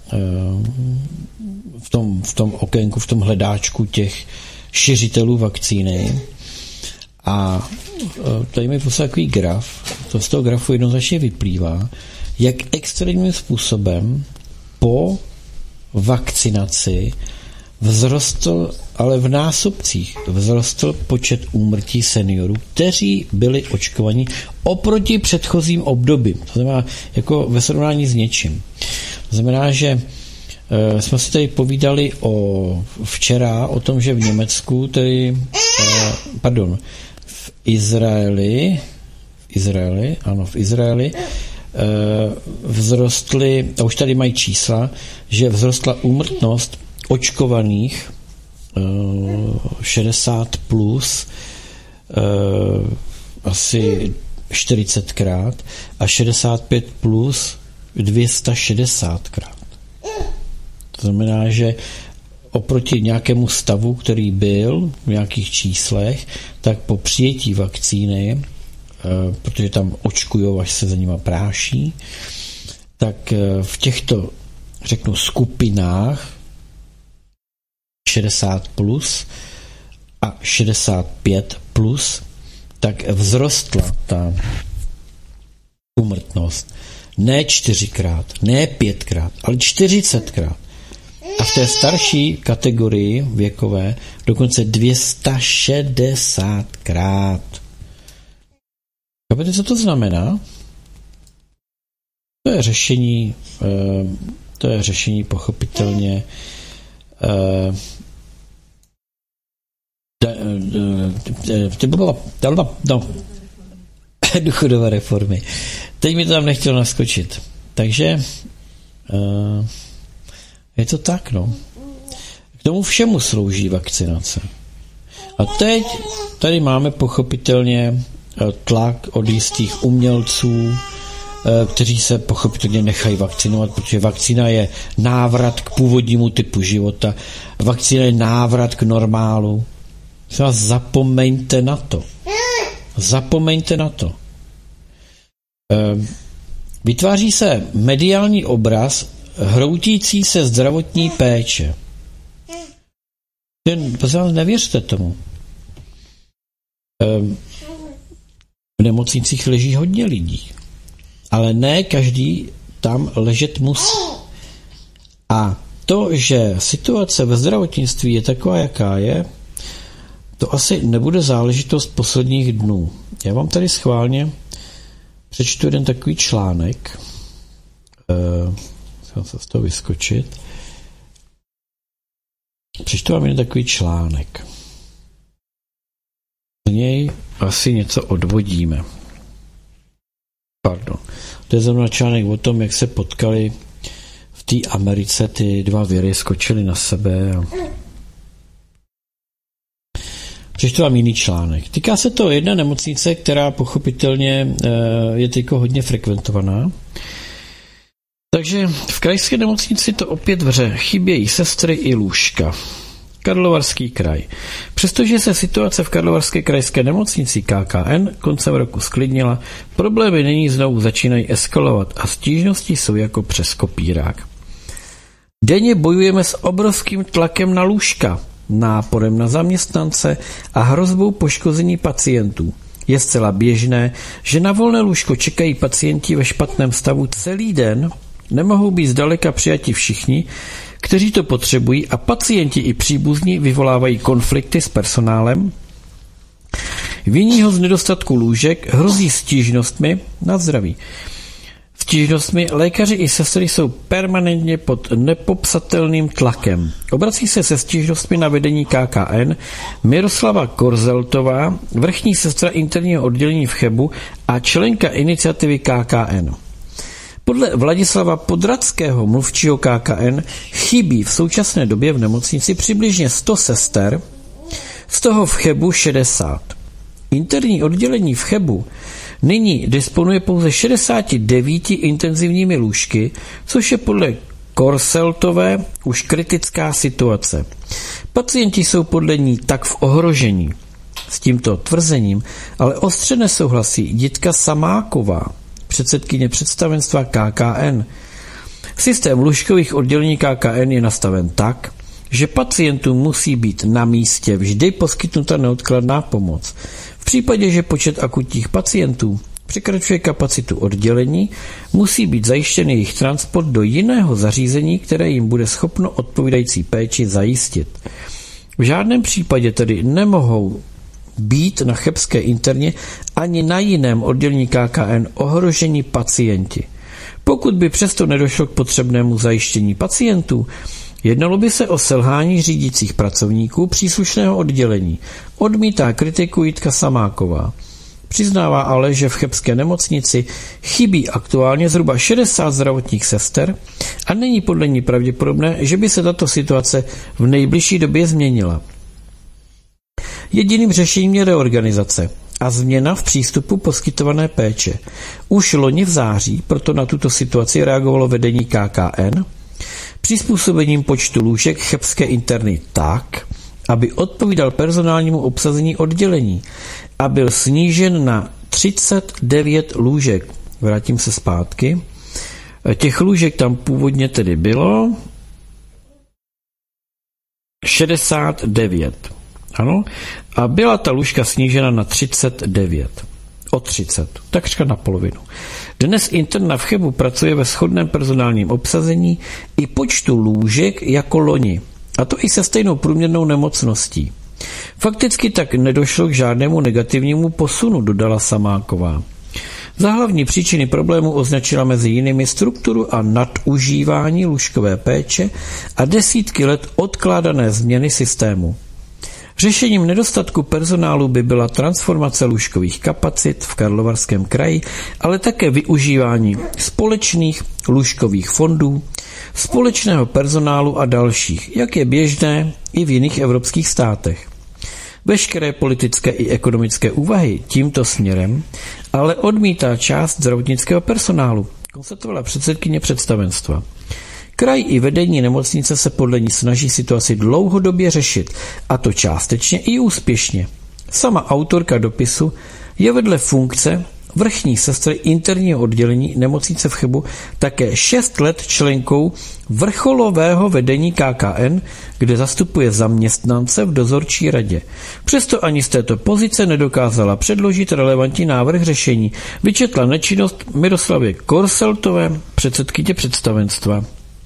v tom, v tom okénku, v tom hledáčku těch šiřitelů vakcíny. A tady mi poslal takový graf, to z toho grafu jednoznačně vyplývá, jak extrémním způsobem po vakcinaci vzrostl, ale v násobcích vzrostl počet úmrtí seniorů, kteří byli očkovaní oproti předchozím obdobím. To znamená, jako ve srovnání s něčím. To znamená, že e, jsme si tady povídali o včera o tom, že v Německu, tedy, e, pardon, v Izraeli, v Izraeli, ano, v Izraeli, e, vzrostly, a už tady mají čísla, že vzrostla úmrtnost očkovaných e, šedesát plus e, asi čtyřicetkrát a šedesát pět plus dvě stě šedesátkrát. To znamená, že oproti nějakému stavu, který byl v nějakých číslech, tak po přijetí vakcíny, protože tam očkujou, až se za nima práší, tak v těchto, řeknu, skupinách šedesát plus a šedesát pět plus, tak vzrostla ta úmrtnost ne čtyřikrát, ne pětkrát, ale čtyřicetkrát. A v té starší kategorii věkové dokonce dvě stě šedesátkrát. Chápete, co to znamená? To je řešení, to je řešení pochopitelně no, důchodové reformy. Teď mi to tam nechtělo naskočit. Takže uh, je to tak, no. K tomu všemu slouží vakcinace. A teď tady máme pochopitelně tlak od jistých umělců, kteří se pochopitelně nechají vakcinovat, protože vakcína je návrat k původnímu typu života. Vakcína je návrat k normálu. Zapomeňte na to. Zapomeňte na to. Vytváří se mediální obraz hroutící se zdravotní péče. Pozor, nevěřte tomu. V nemocnicích leží hodně lidí, ale ne každý tam ležet musí. A to, že situace ve zdravotnictví je taková, jaká je, to asi nebude záležitost posledních dnů. Já vám tady schválně přečtu jeden takový článek. Musím se z toho vyskočit. Přečtu vám jeden takový článek. Z něj asi něco odvodíme. Pardon. To je zrovna článek o tom, jak se potkali v té Americe ty dva viry, skočili na sebe a přečtu vám jiný článek. Týká se to jedné nemocnice, která pochopitelně je teď hodně frekventovaná. Takže v krajské nemocnici to opět vře. Chybějí sestry i lůžka. Karlovarský kraj. Přestože se situace v Karlovarské krajské nemocnici K K N koncem roku sklidnila, problémy nyní znovu začínají eskalovat a stížnosti jsou jako přes kopírák. Denně bojujeme s obrovským tlakem na lůžka, náporem na zaměstnance a hrozbou poškození pacientů. Je zcela běžné, že na volné lůžko čekají pacienti ve špatném stavu celý den, nemohou být zdaleka přijati všichni, kteří to potřebují a pacienti i příbuzní vyvolávají konflikty s personálem, viní ho z nedostatku lůžek, hrozí stížnostmi na zdraví. Stížnostmi lékaři i sestry jsou permanentně pod nepopsatelným tlakem. Obrací se se stížnostmi na vedení K K N Miroslava Korzeltová, vrchní sestra interního oddělení v Chebu a členka iniciativy K K N. Podle Vladislava Podradského, mluvčího K K N, chybí v současné době v nemocnici přibližně sto sester, z toho v Chebu šedesát. Interní oddělení v Chebu nyní disponuje pouze šedesáti devíti intenzivními lůžky, což je podle Korzeltové už kritická situace. Pacienti jsou podle ní tak v ohrožení. S tímto tvrzením ale ostře nesouhlasí Jitka Samáková, předsedkyně představenstva K K N. Systém lůžkových oddělení K K N je nastaven tak, že pacientům musí být na místě vždy poskytnuta neodkladná pomoc. V případě, že počet akutních pacientů překračuje kapacitu oddělení, musí být zajištěn jejich transport do jiného zařízení, které jim bude schopno odpovídající péči zajistit. V žádném případě tedy nemohou být na chebské interně ani na jiném oddělení K K N ohroženi pacienti. Pokud by přesto nedošlo k potřebnému zajištění pacientů, jednalo by se o selhání řídících pracovníků příslušného oddělení, odmítá kritiku Jitka Samáková. Přiznává ale, že v chebské nemocnici chybí aktuálně zhruba šedesát zdravotních sester a není podle ní pravděpodobné, že by se tato situace v nejbližší době změnila. Jediným řešením je reorganizace a změna v přístupu poskytované péče. Už loni v září proto na tuto situaci reagovalo vedení K K N přizpůsobením počtu lůžek chebské interny tak, aby odpovídal personálnímu obsazení oddělení a byl snížen na třicet devět lůžek. Vrátím se zpátky. Těch lůžek tam původně tedy bylo šedesát devět. Ano? A byla ta lůžka snížena na třicet devět. O třicet. Takřka na polovinu. Dnes interna v Chebu pracuje ve shodném personálním obsazení i počtu lůžek jako loni. A to i se stejnou průměrnou nemocností. Fakticky tak nedošlo k žádnému negativnímu posunu, dodala Samáková. Za hlavní příčiny problému označila mezi jinými strukturu a nadužívání lůžkové péče a desítky let odkládané změny systému. Řešením nedostatku personálu by byla transformace lůžkových kapacit v Karlovarském kraji, ale také využívání společných lůžkových fondů, společného personálu a dalších, jak je běžné i v jiných evropských státech. Veškeré politické i ekonomické úvahy tímto směrem ale odmítá část zdravotnického personálu, konstatovala předsedkyně představenstva. Kraj i vedení nemocnice se podle ní snaží situaci dlouhodobě řešit, a to částečně i úspěšně. Sama autorka dopisu je vedle funkce vrchní sestry interního oddělení nemocnice v Chebu také šest let členkou vrcholového vedení K K N, kde zastupuje zaměstnance v dozorčí radě. Přesto ani z této pozice nedokázala předložit relevantní návrh řešení, vyčetla nečinnost Miroslavě Korseltové, předsedkyně představenstva.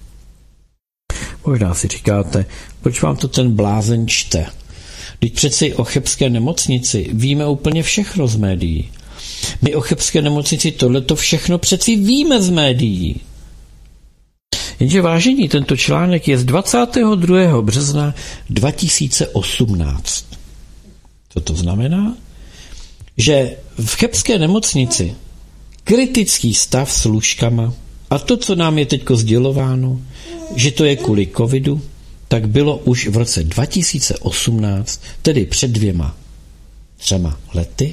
Možná si říkáte, proč vám to ten blázen čte? Vždyť přeci o chebské nemocnici víme úplně všechno z médií. My o chebské nemocnici tohleto všechno přeci víme z médií. Jenže vážení, tento článek je z dvacátého druhého března dva tisíce osmnáct. Co to znamená? Že v chebské nemocnici kritický stav s lůžkama a to, co nám je teďko sdělováno, že to je kvůli covidu, tak bylo už v roce dva tisíce osmnáct, tedy před dvěma, třema lety.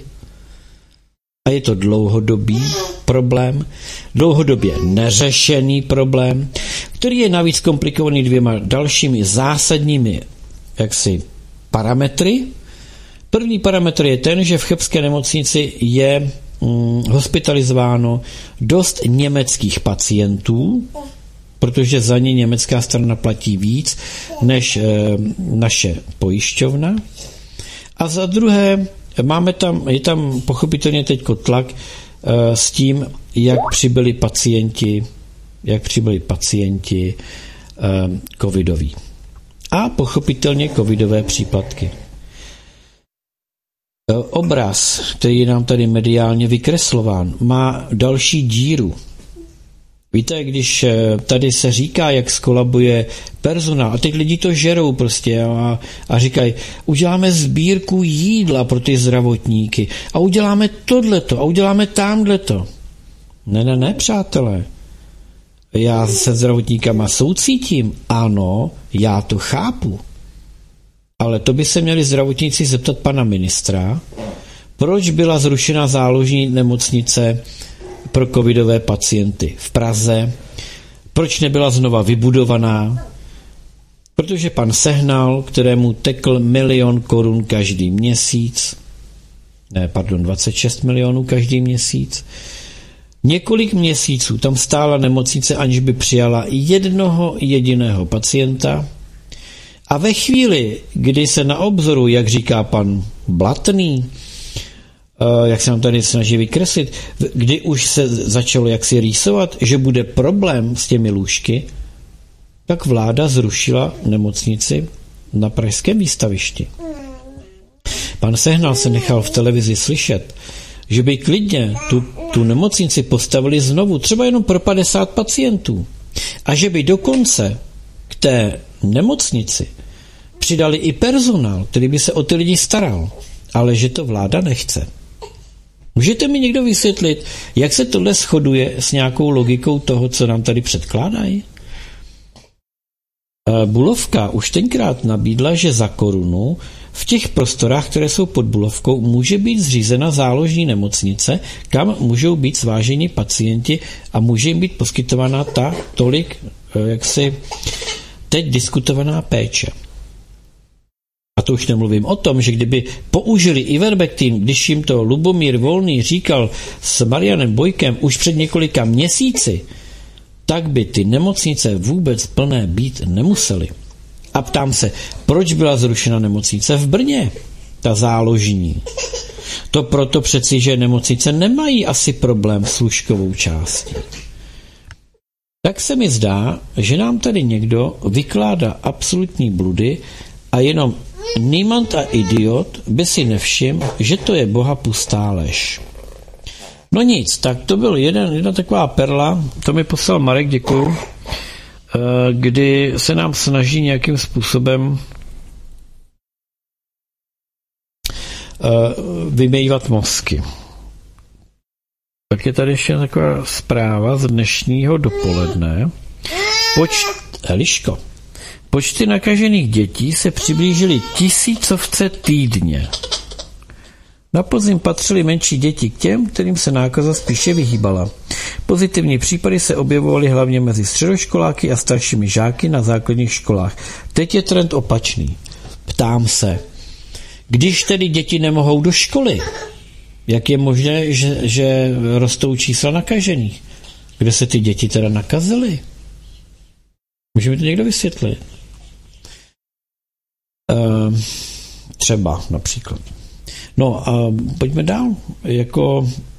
A je to dlouhodobý problém, dlouhodobě neřešený problém, který je navíc komplikovaný dvěma dalšími zásadními jaksi parametry. První parametr je ten, že v chebské nemocnici je hm, hospitalizováno dost německých pacientů, protože za ně německá strana platí víc než e, naše pojišťovna. A za druhé, máme tam, je tam pochopitelně teďko tlak e, s tím, jak přibyli pacienti, jak přibyli pacienti e, covidoví. A pochopitelně covidové příplatky. E, obraz, který je nám tady mediálně vykreslován, má další díru. Víte, když tady se říká, jak skolabuje personál, a teď lidi to žerou prostě a, a říkají, uděláme sbírku jídla pro ty zdravotníky a uděláme tohleto a uděláme tamhleto. Ne, ne, ne, přátelé. Já se zdravotníkama soucítím. Ano, já to chápu. Ale to by se měli zdravotníci zeptat pana ministra, proč byla zrušena záložní nemocnice pro covidové pacienty v Praze, proč nebyla znova vybudovaná, protože pan Sehnal, kterému tekl milion korun každý měsíc, ne, pardon, dvacet šest milionů každý měsíc, několik měsíců tam stála nemocnice, aniž by přijala jednoho jediného pacienta, a ve chvíli, kdy se na obzoru, jak říká pan Blatný, jak se nám tady snaží vykreslit, kdy už se začalo jaksi rýsovat, že bude problém s těmi lůžky, tak vláda zrušila nemocnici na pražském výstavišti. Pan Sehnal se nechal v televizi slyšet, že by klidně tu, tu nemocnici postavili znovu, třeba jenom pro padesát pacientů. A že by dokonce k té nemocnici přidali i personál, který by se o ty lidi staral. Ale že to vláda nechce. Můžete mi někdo vysvětlit, jak se tohle shoduje s nějakou logikou toho, co nám tady předkládají? Bulovka už tenkrát nabídla, že za korunu v těch prostorách, které jsou pod Bulovkou, může být zřízena záložní nemocnice, kam můžou být sváženi pacienti a může jim být poskytována ta tolik, jaksi teď diskutovaná péče. A to už nemluvím o tom, že kdyby použili Ivermectin, když jim to Lubomír Volný říkal s Marianem Bojkem už před několika měsíci, tak by ty nemocnice vůbec plné být nemusely. A ptám se, proč byla zrušena nemocnice v Brně, ta záložní? To proto přeci, že nemocnice nemají asi problém s lůžkovou částí. Tak se mi zdá, že nám tady někdo vykládá absolutní bludy a jenom Niemand a idiot by si nevšiml, že to je boha pustá lež. No nic, tak to byl jeden, jedna taková perla, to mi poslal Marek, děkuju, kdy se nám snaží nějakým způsobem vymývat mozky. Tak je tady ještě taková zpráva z dnešního dopoledne. Poč... Eliško. Počty nakažených dětí se přiblížily tisícovce týdně. Na podzim patřily menší děti k těm, kterým se nákaza spíše vyhýbala. Pozitivní případy se objevovaly hlavně mezi středoškoláky a staršími žáky na základních školách. Teď je trend opačný. Ptám se, když tedy děti nemohou do školy, jak je možné, že, že rostou čísla nakažených? Kde se ty děti teda nakazily? Může mi to někdo vysvětlit? Uh, třeba například. No a pojďme dál. Jako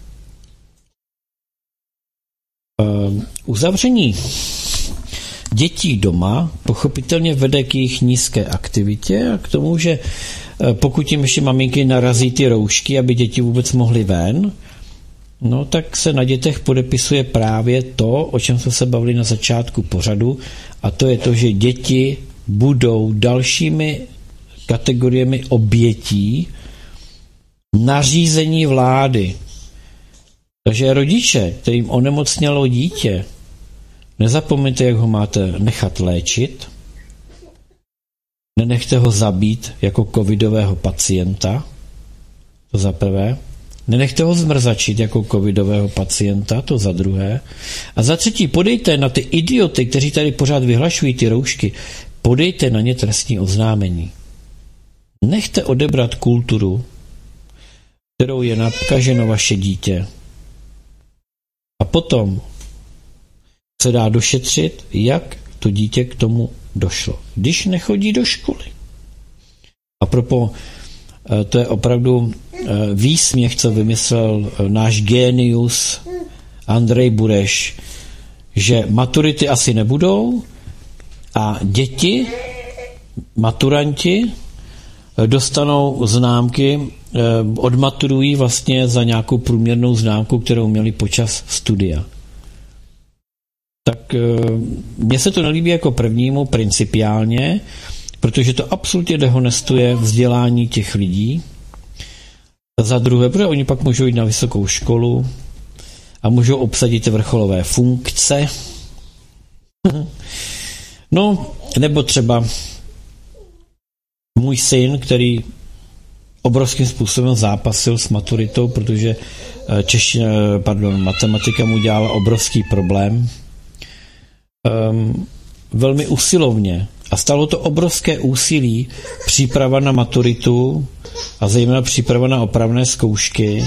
uh, uzavření dětí doma pochopitelně vede k jejich nízké aktivitě a k tomu, že uh, pokud jim ještě maminky narazí ty roušky, aby děti vůbec mohly ven, no tak se na dětech podepisuje právě to, o čem jsme se bavili na začátku pořadu, a to je to, že děti budou dalšími kategoriemi obětí nařízení vlády. Takže rodiče, kterým onemocnělo dítě, nezapomeňte, jak ho máte nechat léčit, nenechte ho zabít jako covidového pacienta, to za prvé, nenechte ho zmrzačit jako covidového pacienta, to za druhé, a za třetí podejte na ty idioty, kteří tady pořád vyhlašují ty roušky, podejte na ně trestní oznámení. Nechte odebrat kulturu, kterou je nakaženo vaše dítě. A potom se dá došetřit, jak to dítě k tomu došlo, když nechodí do školy. A propos, to je opravdu výsměch, co vymyslel náš génius Andrej Bureš, že maturity asi nebudou a děti, maturanti, dostanou známky, odmaturují vlastně za nějakou průměrnou známku, kterou měli počas studia. Tak mně se to nelíbí jako prvnímu principiálně, protože to absolutně dehonestuje vzdělání těch lidí. Za druhé, protože oni pak můžou jít na vysokou školu a můžou obsadit vrcholové funkce. No, nebo třeba můj syn, který obrovským způsobem zápasil s maturitou, protože čeština, pardon, matematika mu dělala obrovský problém. Um, velmi usilovně. A stalo to obrovské úsilí, příprava na maturitu a zejména příprava na opravné zkoušky.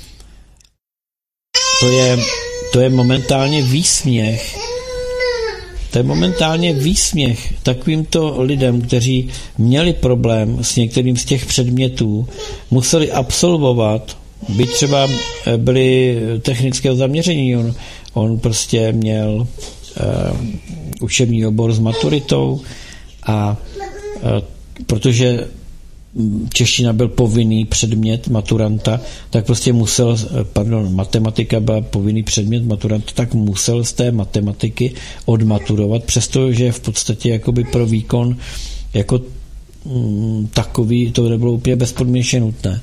To je, to je momentálně výsměch. To je momentálně výsměch takovýmto lidem, kteří měli problém s některým z těch předmětů, museli absolvovat, byť třeba byli technického zaměření. On, on prostě měl uh, učební obor s maturitou a uh, protože čeština byl povinný předmět maturanta, tak prostě musel, pardon, matematika byla povinný předmět maturanta, tak musel z té matematiky odmaturovat, přestože v podstatě jakoby pro výkon jako mm, takový to nebylo úplně bezpodmínečně nutné.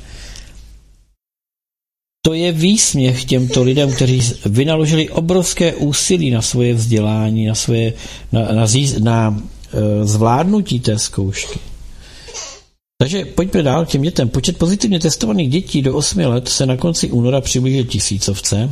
To je výsměch těmto lidem, kteří vynaložili obrovské úsilí na svoje vzdělání, na, svoje, na, na, zí, na uh, zvládnutí té zkoušky. Takže pojďme dál k těm dětem. Počet pozitivně testovaných dětí do osmi let se na konci února přiblížil tisícovce.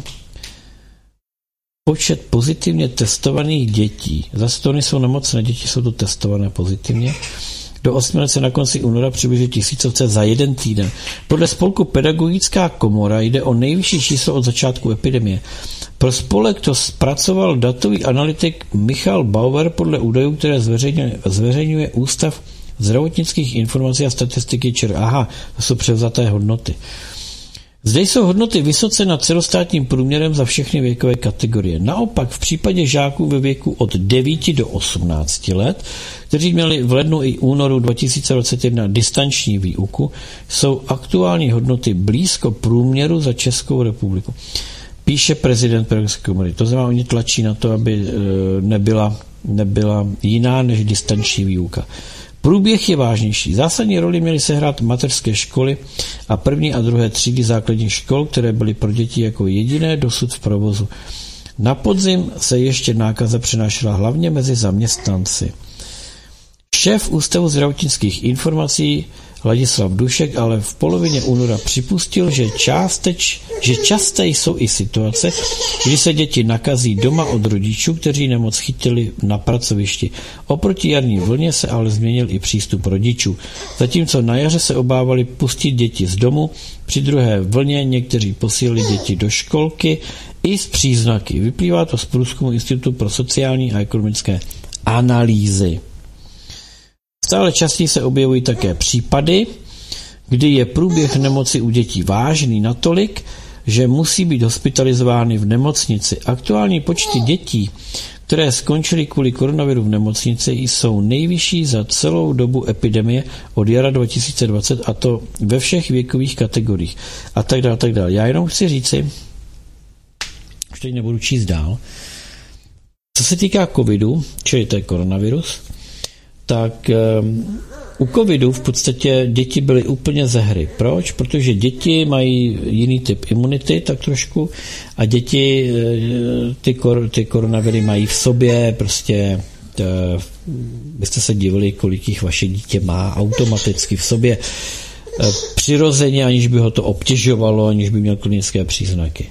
Počet pozitivně testovaných dětí, zase to nejsou nemocné děti, jsou to testované pozitivně, do osmi let se na konci února přiblížil tisícovce za jeden týden. Podle spolku Pedagogická komora jde o nejvyšší číslo od začátku epidemie. Pro spolek to zpracoval datový analytik Michal Bauer podle údajů, které zveřejňuje, zveřejňuje Ústav zdravotnických informací a statistiky ČR. Aha, to jsou převzaté hodnoty. Zde jsou hodnoty vysoce nad celostátním průměrem za všechny věkové kategorie. Naopak v případě žáků ve věku od devíti do osmnácti let, kteří měli v lednu i únoru dva tisíce dvacet jedna distanční výuku, jsou aktuální hodnoty blízko průměru za Českou republiku. Píše prezident Pedagogické komory. To znamená, oni tlačí na to, aby nebyla, nebyla jiná než distanční výuka. Průběh je vážnější. Zásadní roli měly sehrát mateřské školy a první a druhé třídy základních škol, které byly pro děti jako jediné dosud v provozu. Na podzim se ještě nákaza přenášela hlavně mezi zaměstnanci. Šéf Ústavu zdravotnických informací Ladislav Dušek ale v polovině února připustil, že, částeč, že časté jsou i situace, kdy se děti nakazí doma od rodičů, kteří nemoc chytili na pracovišti. Oproti jarní vlně se ale změnil i přístup rodičů. Zatímco na jaře se obávali pustit děti z domu, při druhé vlně někteří posílali děti do školky i s příznaky. Vyplývá to z průzkumu Institutu pro sociální a ekonomické analýzy. Stále častěji se objevují také případy, kdy je průběh nemoci u dětí vážný natolik, že musí být hospitalizovány v nemocnici. Aktuální počty dětí, které skončily kvůli koronaviru v nemocnici, jsou nejvyšší za celou dobu epidemie od jara dva tisíce dvacet, a to ve všech věkových kategoriích. A tak dále, tak dále. Já jenom chci říci, už teď nebudu číst dál, co se týká covidu, čili to je koronavirus, tak um, u covidu v podstatě děti byly úplně ze hry. Proč? Protože děti mají jiný typ imunity, tak trošku, a děti ty, kor, ty koronaviry mají v sobě, prostě to, byste se divili, kolik jich vaše dítě má automaticky v sobě, přirozeně, aniž by ho to obtěžovalo, aniž by měl klinické příznaky.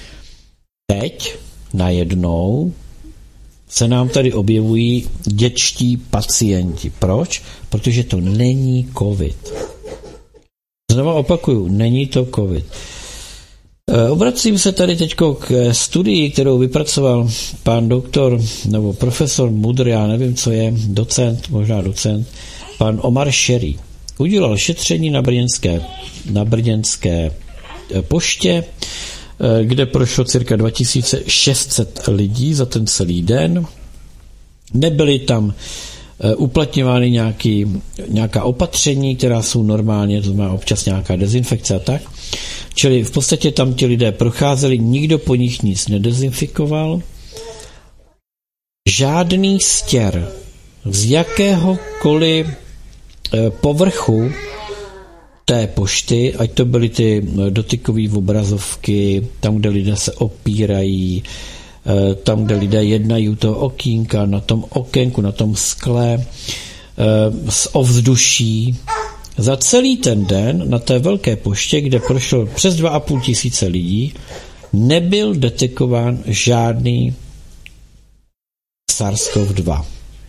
Teď najednou se nám tady objevují dětští pacienti. Proč? Protože to není covid. Znova opakuju, není to covid. Obracím se tady teď k studii, kterou vypracoval pán doktor nebo profesor Mudr, já nevím, co je, docent, možná docent, pan Omar Sherry. Udělal šetření na brněnské, na brněnské poště, kde prošlo cirka dva tisíce šest set lidí za ten celý den. Nebyly tam uplatňovány nějaký, nějaká opatření, která jsou normálně, to znamená občas nějaká dezinfekce a tak. Čili v podstatě tam ti lidé procházeli, nikdo po nich nic nedezinfikoval. Žádný stěr z jakéhokoliv povrchu té pošty, ať to byly ty dotykové obrazovky, tam, kde lidé se opírají, tam, kde lidé jednají u toho okýnka, na tom okénku, na tom skle, z ovzduší. Za celý ten den na té velké poště, kde prošlo přes dva a půl tisíce lidí, nebyl detekován žádný SARS-CoV dva.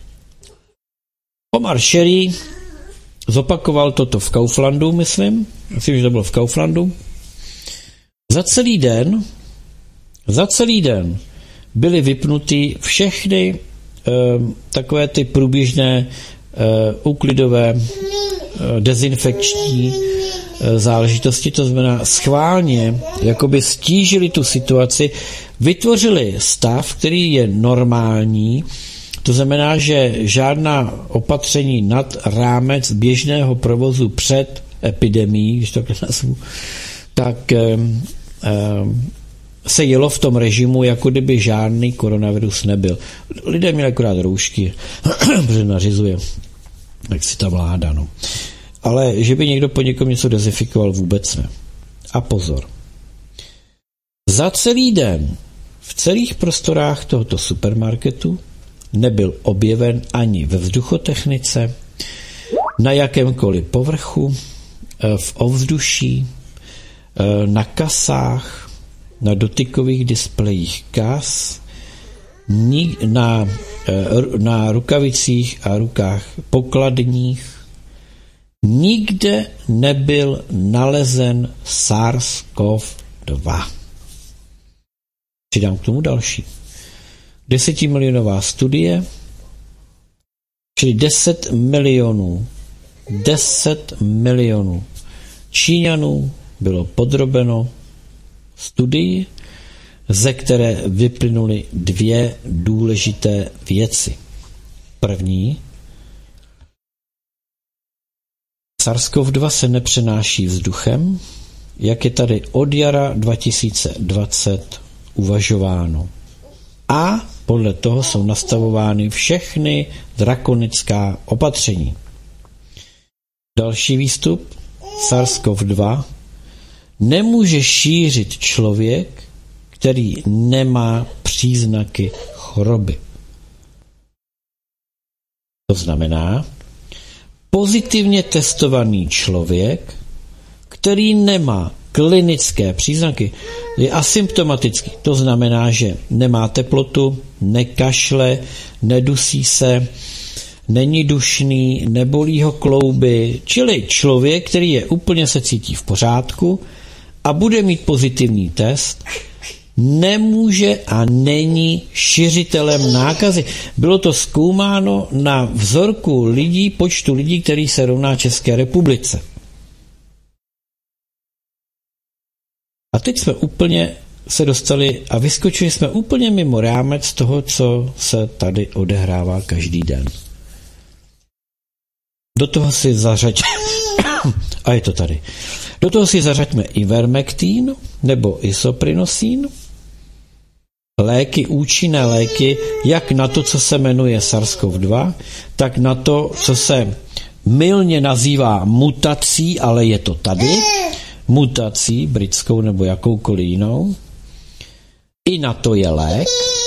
Omar Sherry zopakoval toto v Kauflandu, myslím. Myslím, že to bylo v Kauflandu. Za celý den, za celý den byly vypnuty všechny e, takové ty průběžné e, úklidové e, dezinfekční e, záležitosti, to znamená schválně jakoby stížili tu situaci, vytvořili stav, který je normální, To znamená, že žádná opatření nad rámec běžného provozu před epidemií, když to nazvu, tak eh, eh, se jelo v tom režimu, jako kdyby žádný koronavirus nebyl. Lidé měli akorát roušky, protože nařizuje, jak si ta vláda. No. Ale že by někdo po někom něco dezinfikoval, vůbec ne. A pozor. Za celý den v celých prostorách tohoto supermarketu nebyl objeven ani ve vzduchotechnice, na jakémkoliv povrchu, v ovzduší, na kasách, na dotykových displejích kas, na, na rukavicích a rukách pokladních. Nikde nebyl nalezen SARS-C o V dva. Přidám k tomu další. Desetimilionová studie, čili deset milionů, deset milionů Číňanů bylo podrobeno studii, ze které vyplynuly dvě důležité věci. První, SARS-C o V dva se nepřenáší vzduchem, jak je tady od jara dva tisíce dvacet uvažováno. A podle toho jsou nastavovány všechny drakonická opatření. Další výstup, SARS-C o V dva nemůže šířit člověk, který nemá příznaky choroby. To znamená, pozitivně testovaný člověk, který nemá klinické příznaky, je asymptomatický. To znamená, že nemá teplotu, nekašle, nedusí se, není dušný, nebolí ho klouby, čili člověk, který je úplně se cítí v pořádku a bude mít pozitivní test, nemůže a není šiřitelem nákazy. Bylo to zkoumáno na vzorku lidí, počtu lidí, který se rovná České republice. A teď jsme úplně se dostali a vyskočili jsme úplně mimo rámec toho, co se tady odehrává každý den. Do toho si zařaď a je to tady. Do toho si zařaďme Ivermectin nebo Isoprinosin, léky, účinné léky, jak na to, co se jmenuje SARS-C o V dva, tak na to, co se mylně nazývá mutací, ale je to tady, mutací, britskou nebo jakoukoliv jinou. I na to je lék.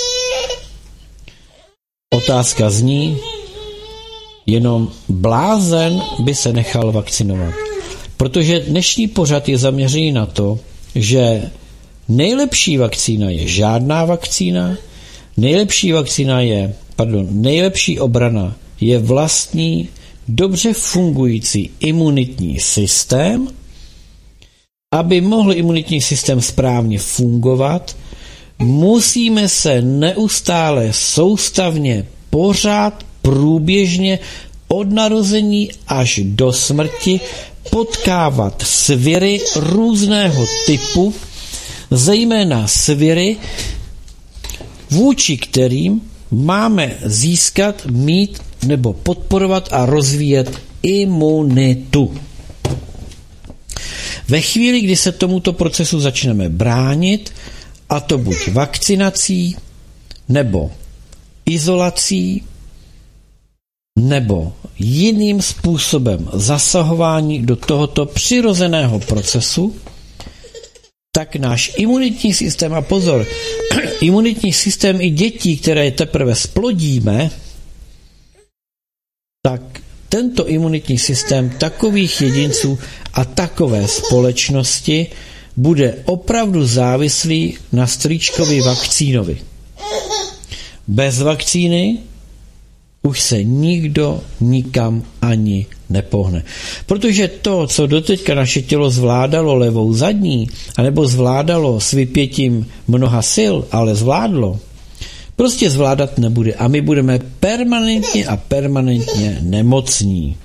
Otázka zní, jenom blázen by se nechal vakcinovat. Protože dnešní pořad je zaměřený na to, že nejlepší vakcína je žádná vakcína, nejlepší vakcína je, pardon, nejlepší obrana je vlastní, dobře fungující imunitní systém. Aby mohl imunitní systém správně fungovat, musíme se neustále soustavně, pořád, průběžně od narození až do smrti potkávat s viry různého typu, zejména s viry, vůči kterým máme získat, mít nebo podporovat a rozvíjet imunitu. Ve chvíli, kdy se tomuto procesu začneme bránit, a to buď vakcinací, nebo izolací, nebo jiným způsobem zasahování do tohoto přirozeného procesu, tak náš imunitní systém, a pozor, imunitní systém i dětí, které teprve splodíme, tak tento imunitní systém takových jedinců a takové společnosti bude opravdu závislý na strýčkovi vakcínovi. Bez vakcíny už se nikdo nikam ani nepohne. Protože to, co doteďka naše tělo zvládalo levou zadní, anebo zvládalo s vypětím mnoha sil, ale zvládlo, prostě zvládat nebude a my budeme permanentně a permanentně nemocní.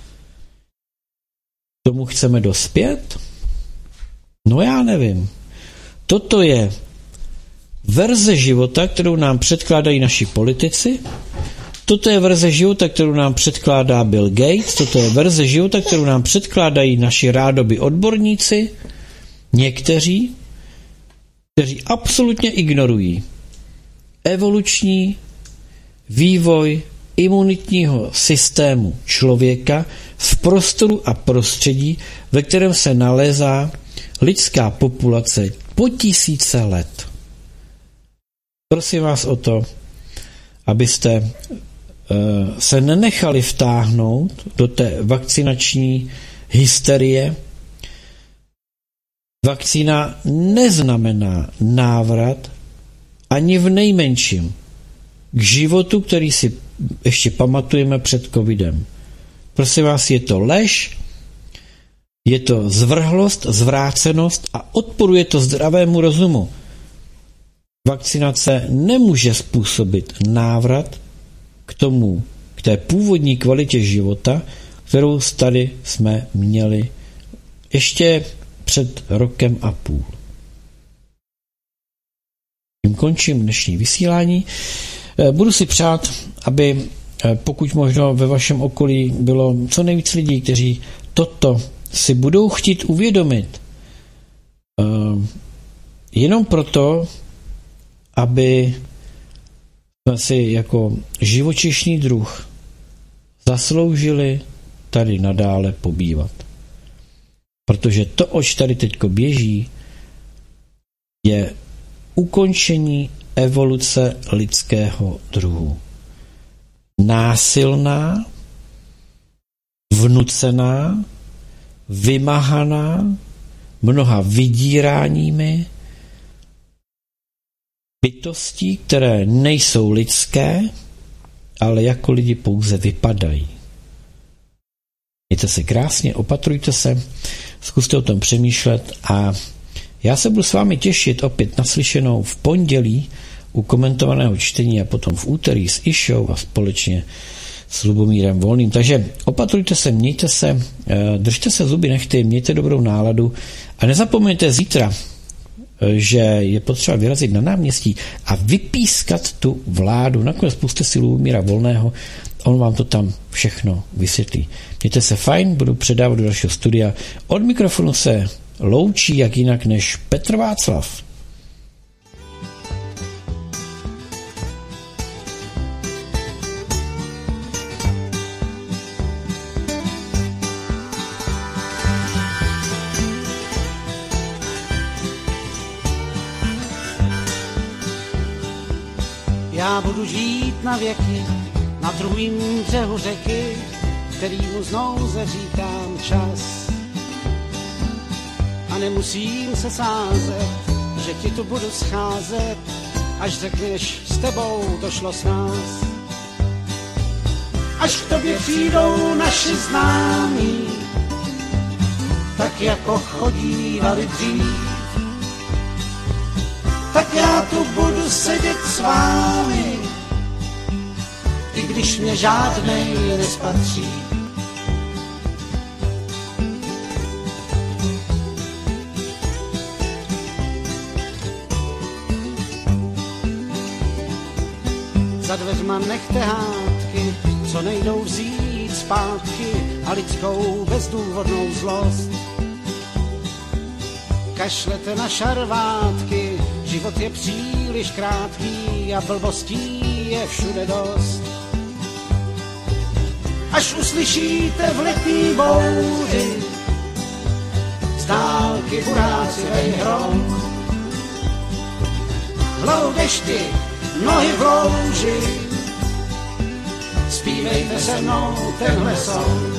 Tomu chceme dospět? No já nevím. Toto je verze života, kterou nám předkládají naši politici, Toto je verze života, kterou nám předkládá Bill Gates, toto je verze života, kterou nám předkládají naši rádoby odborníci, někteří, kteří absolutně ignorují evoluční vývoj imunitního systému člověka v prostoru a prostředí, ve kterém se nalézá lidská populace po tisíce let. Prosím vás o to, abyste uh, se nenechali vtáhnout do té vakcinační hysterie. Vakcína neznamená návrat ani v nejmenším k životu, který si ještě pamatujeme před covidem. Prosím vás, je to lež, je to zvrhlost, zvrácenost a odporuje to zdravému rozumu. Vakcinace nemůže způsobit návrat k tomu, k té původní kvalitě života, kterou tady jsme měli ještě před rokem a půl. Tím končím dnešní vysílání. Budu si přát, aby pokud možno ve vašem okolí bylo co nejvíc lidí, kteří toto si budou chtít uvědomit. Jenom proto, aby jsme si jako živočišný druh zasloužili tady nadále pobývat. Protože to, oč tady teďko běží, je ukončení evoluce lidského druhu. Násilná, vnucená, vymahaná, mnoha vydíráními bytostí, které nejsou lidské, ale jako lidi pouze vypadají. Mějte se krásně, opatrujte se, zkuste o tom přemýšlet a já se budu s vámi těšit opět naslyšenou v pondělí u komentovaného čtení a potom v úterý s Išou a společně s Lubomírem Volným. Takže opatrujte se, mějte se, držte se zuby nechty, mějte dobrou náladu a nezapomeňte zítra, že je potřeba vyrazit na náměstí a vypískat tu vládu. Nakonec puste si Lubomíra Volného, on vám to tam všechno vysvětlí. Mějte se fajn, budu předávat do dalšího studia. Od mikrofonu se loučí jak jinak než Petr Václav. Já budu žít na věky na druhým břehu řeky, kterýmu znouze říkám čas. A nemusím se sázet, že ti tu budu scházet, až řekneš, s tebou to šlo s nás. Až k tobě přijdou naši známí, tak jako chodívali dřív, tak já tu budu sedět s vámi, i když mě žádnej nespatří. Za dveřma nechte hádky, co nejdou vzít zpátky a lidskou bezdůvodnou zlost. Kašlete na šarvátky, život je příliš krátký a blbostí je všude dost. Až uslyšíte v letní bouři z dálky buráci hrom, hlavu dešti, nohy v louži, zpívejte se mnou tenhle song.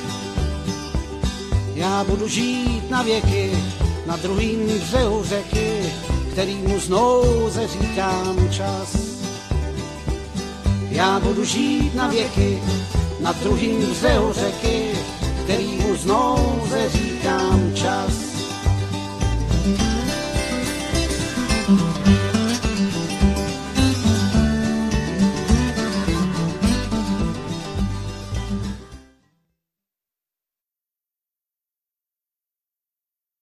Já budu žít na věky na druhým břehu řeky, kterýmu znouze říkám čas. Já budu žít na věky na druhým břehu řeky,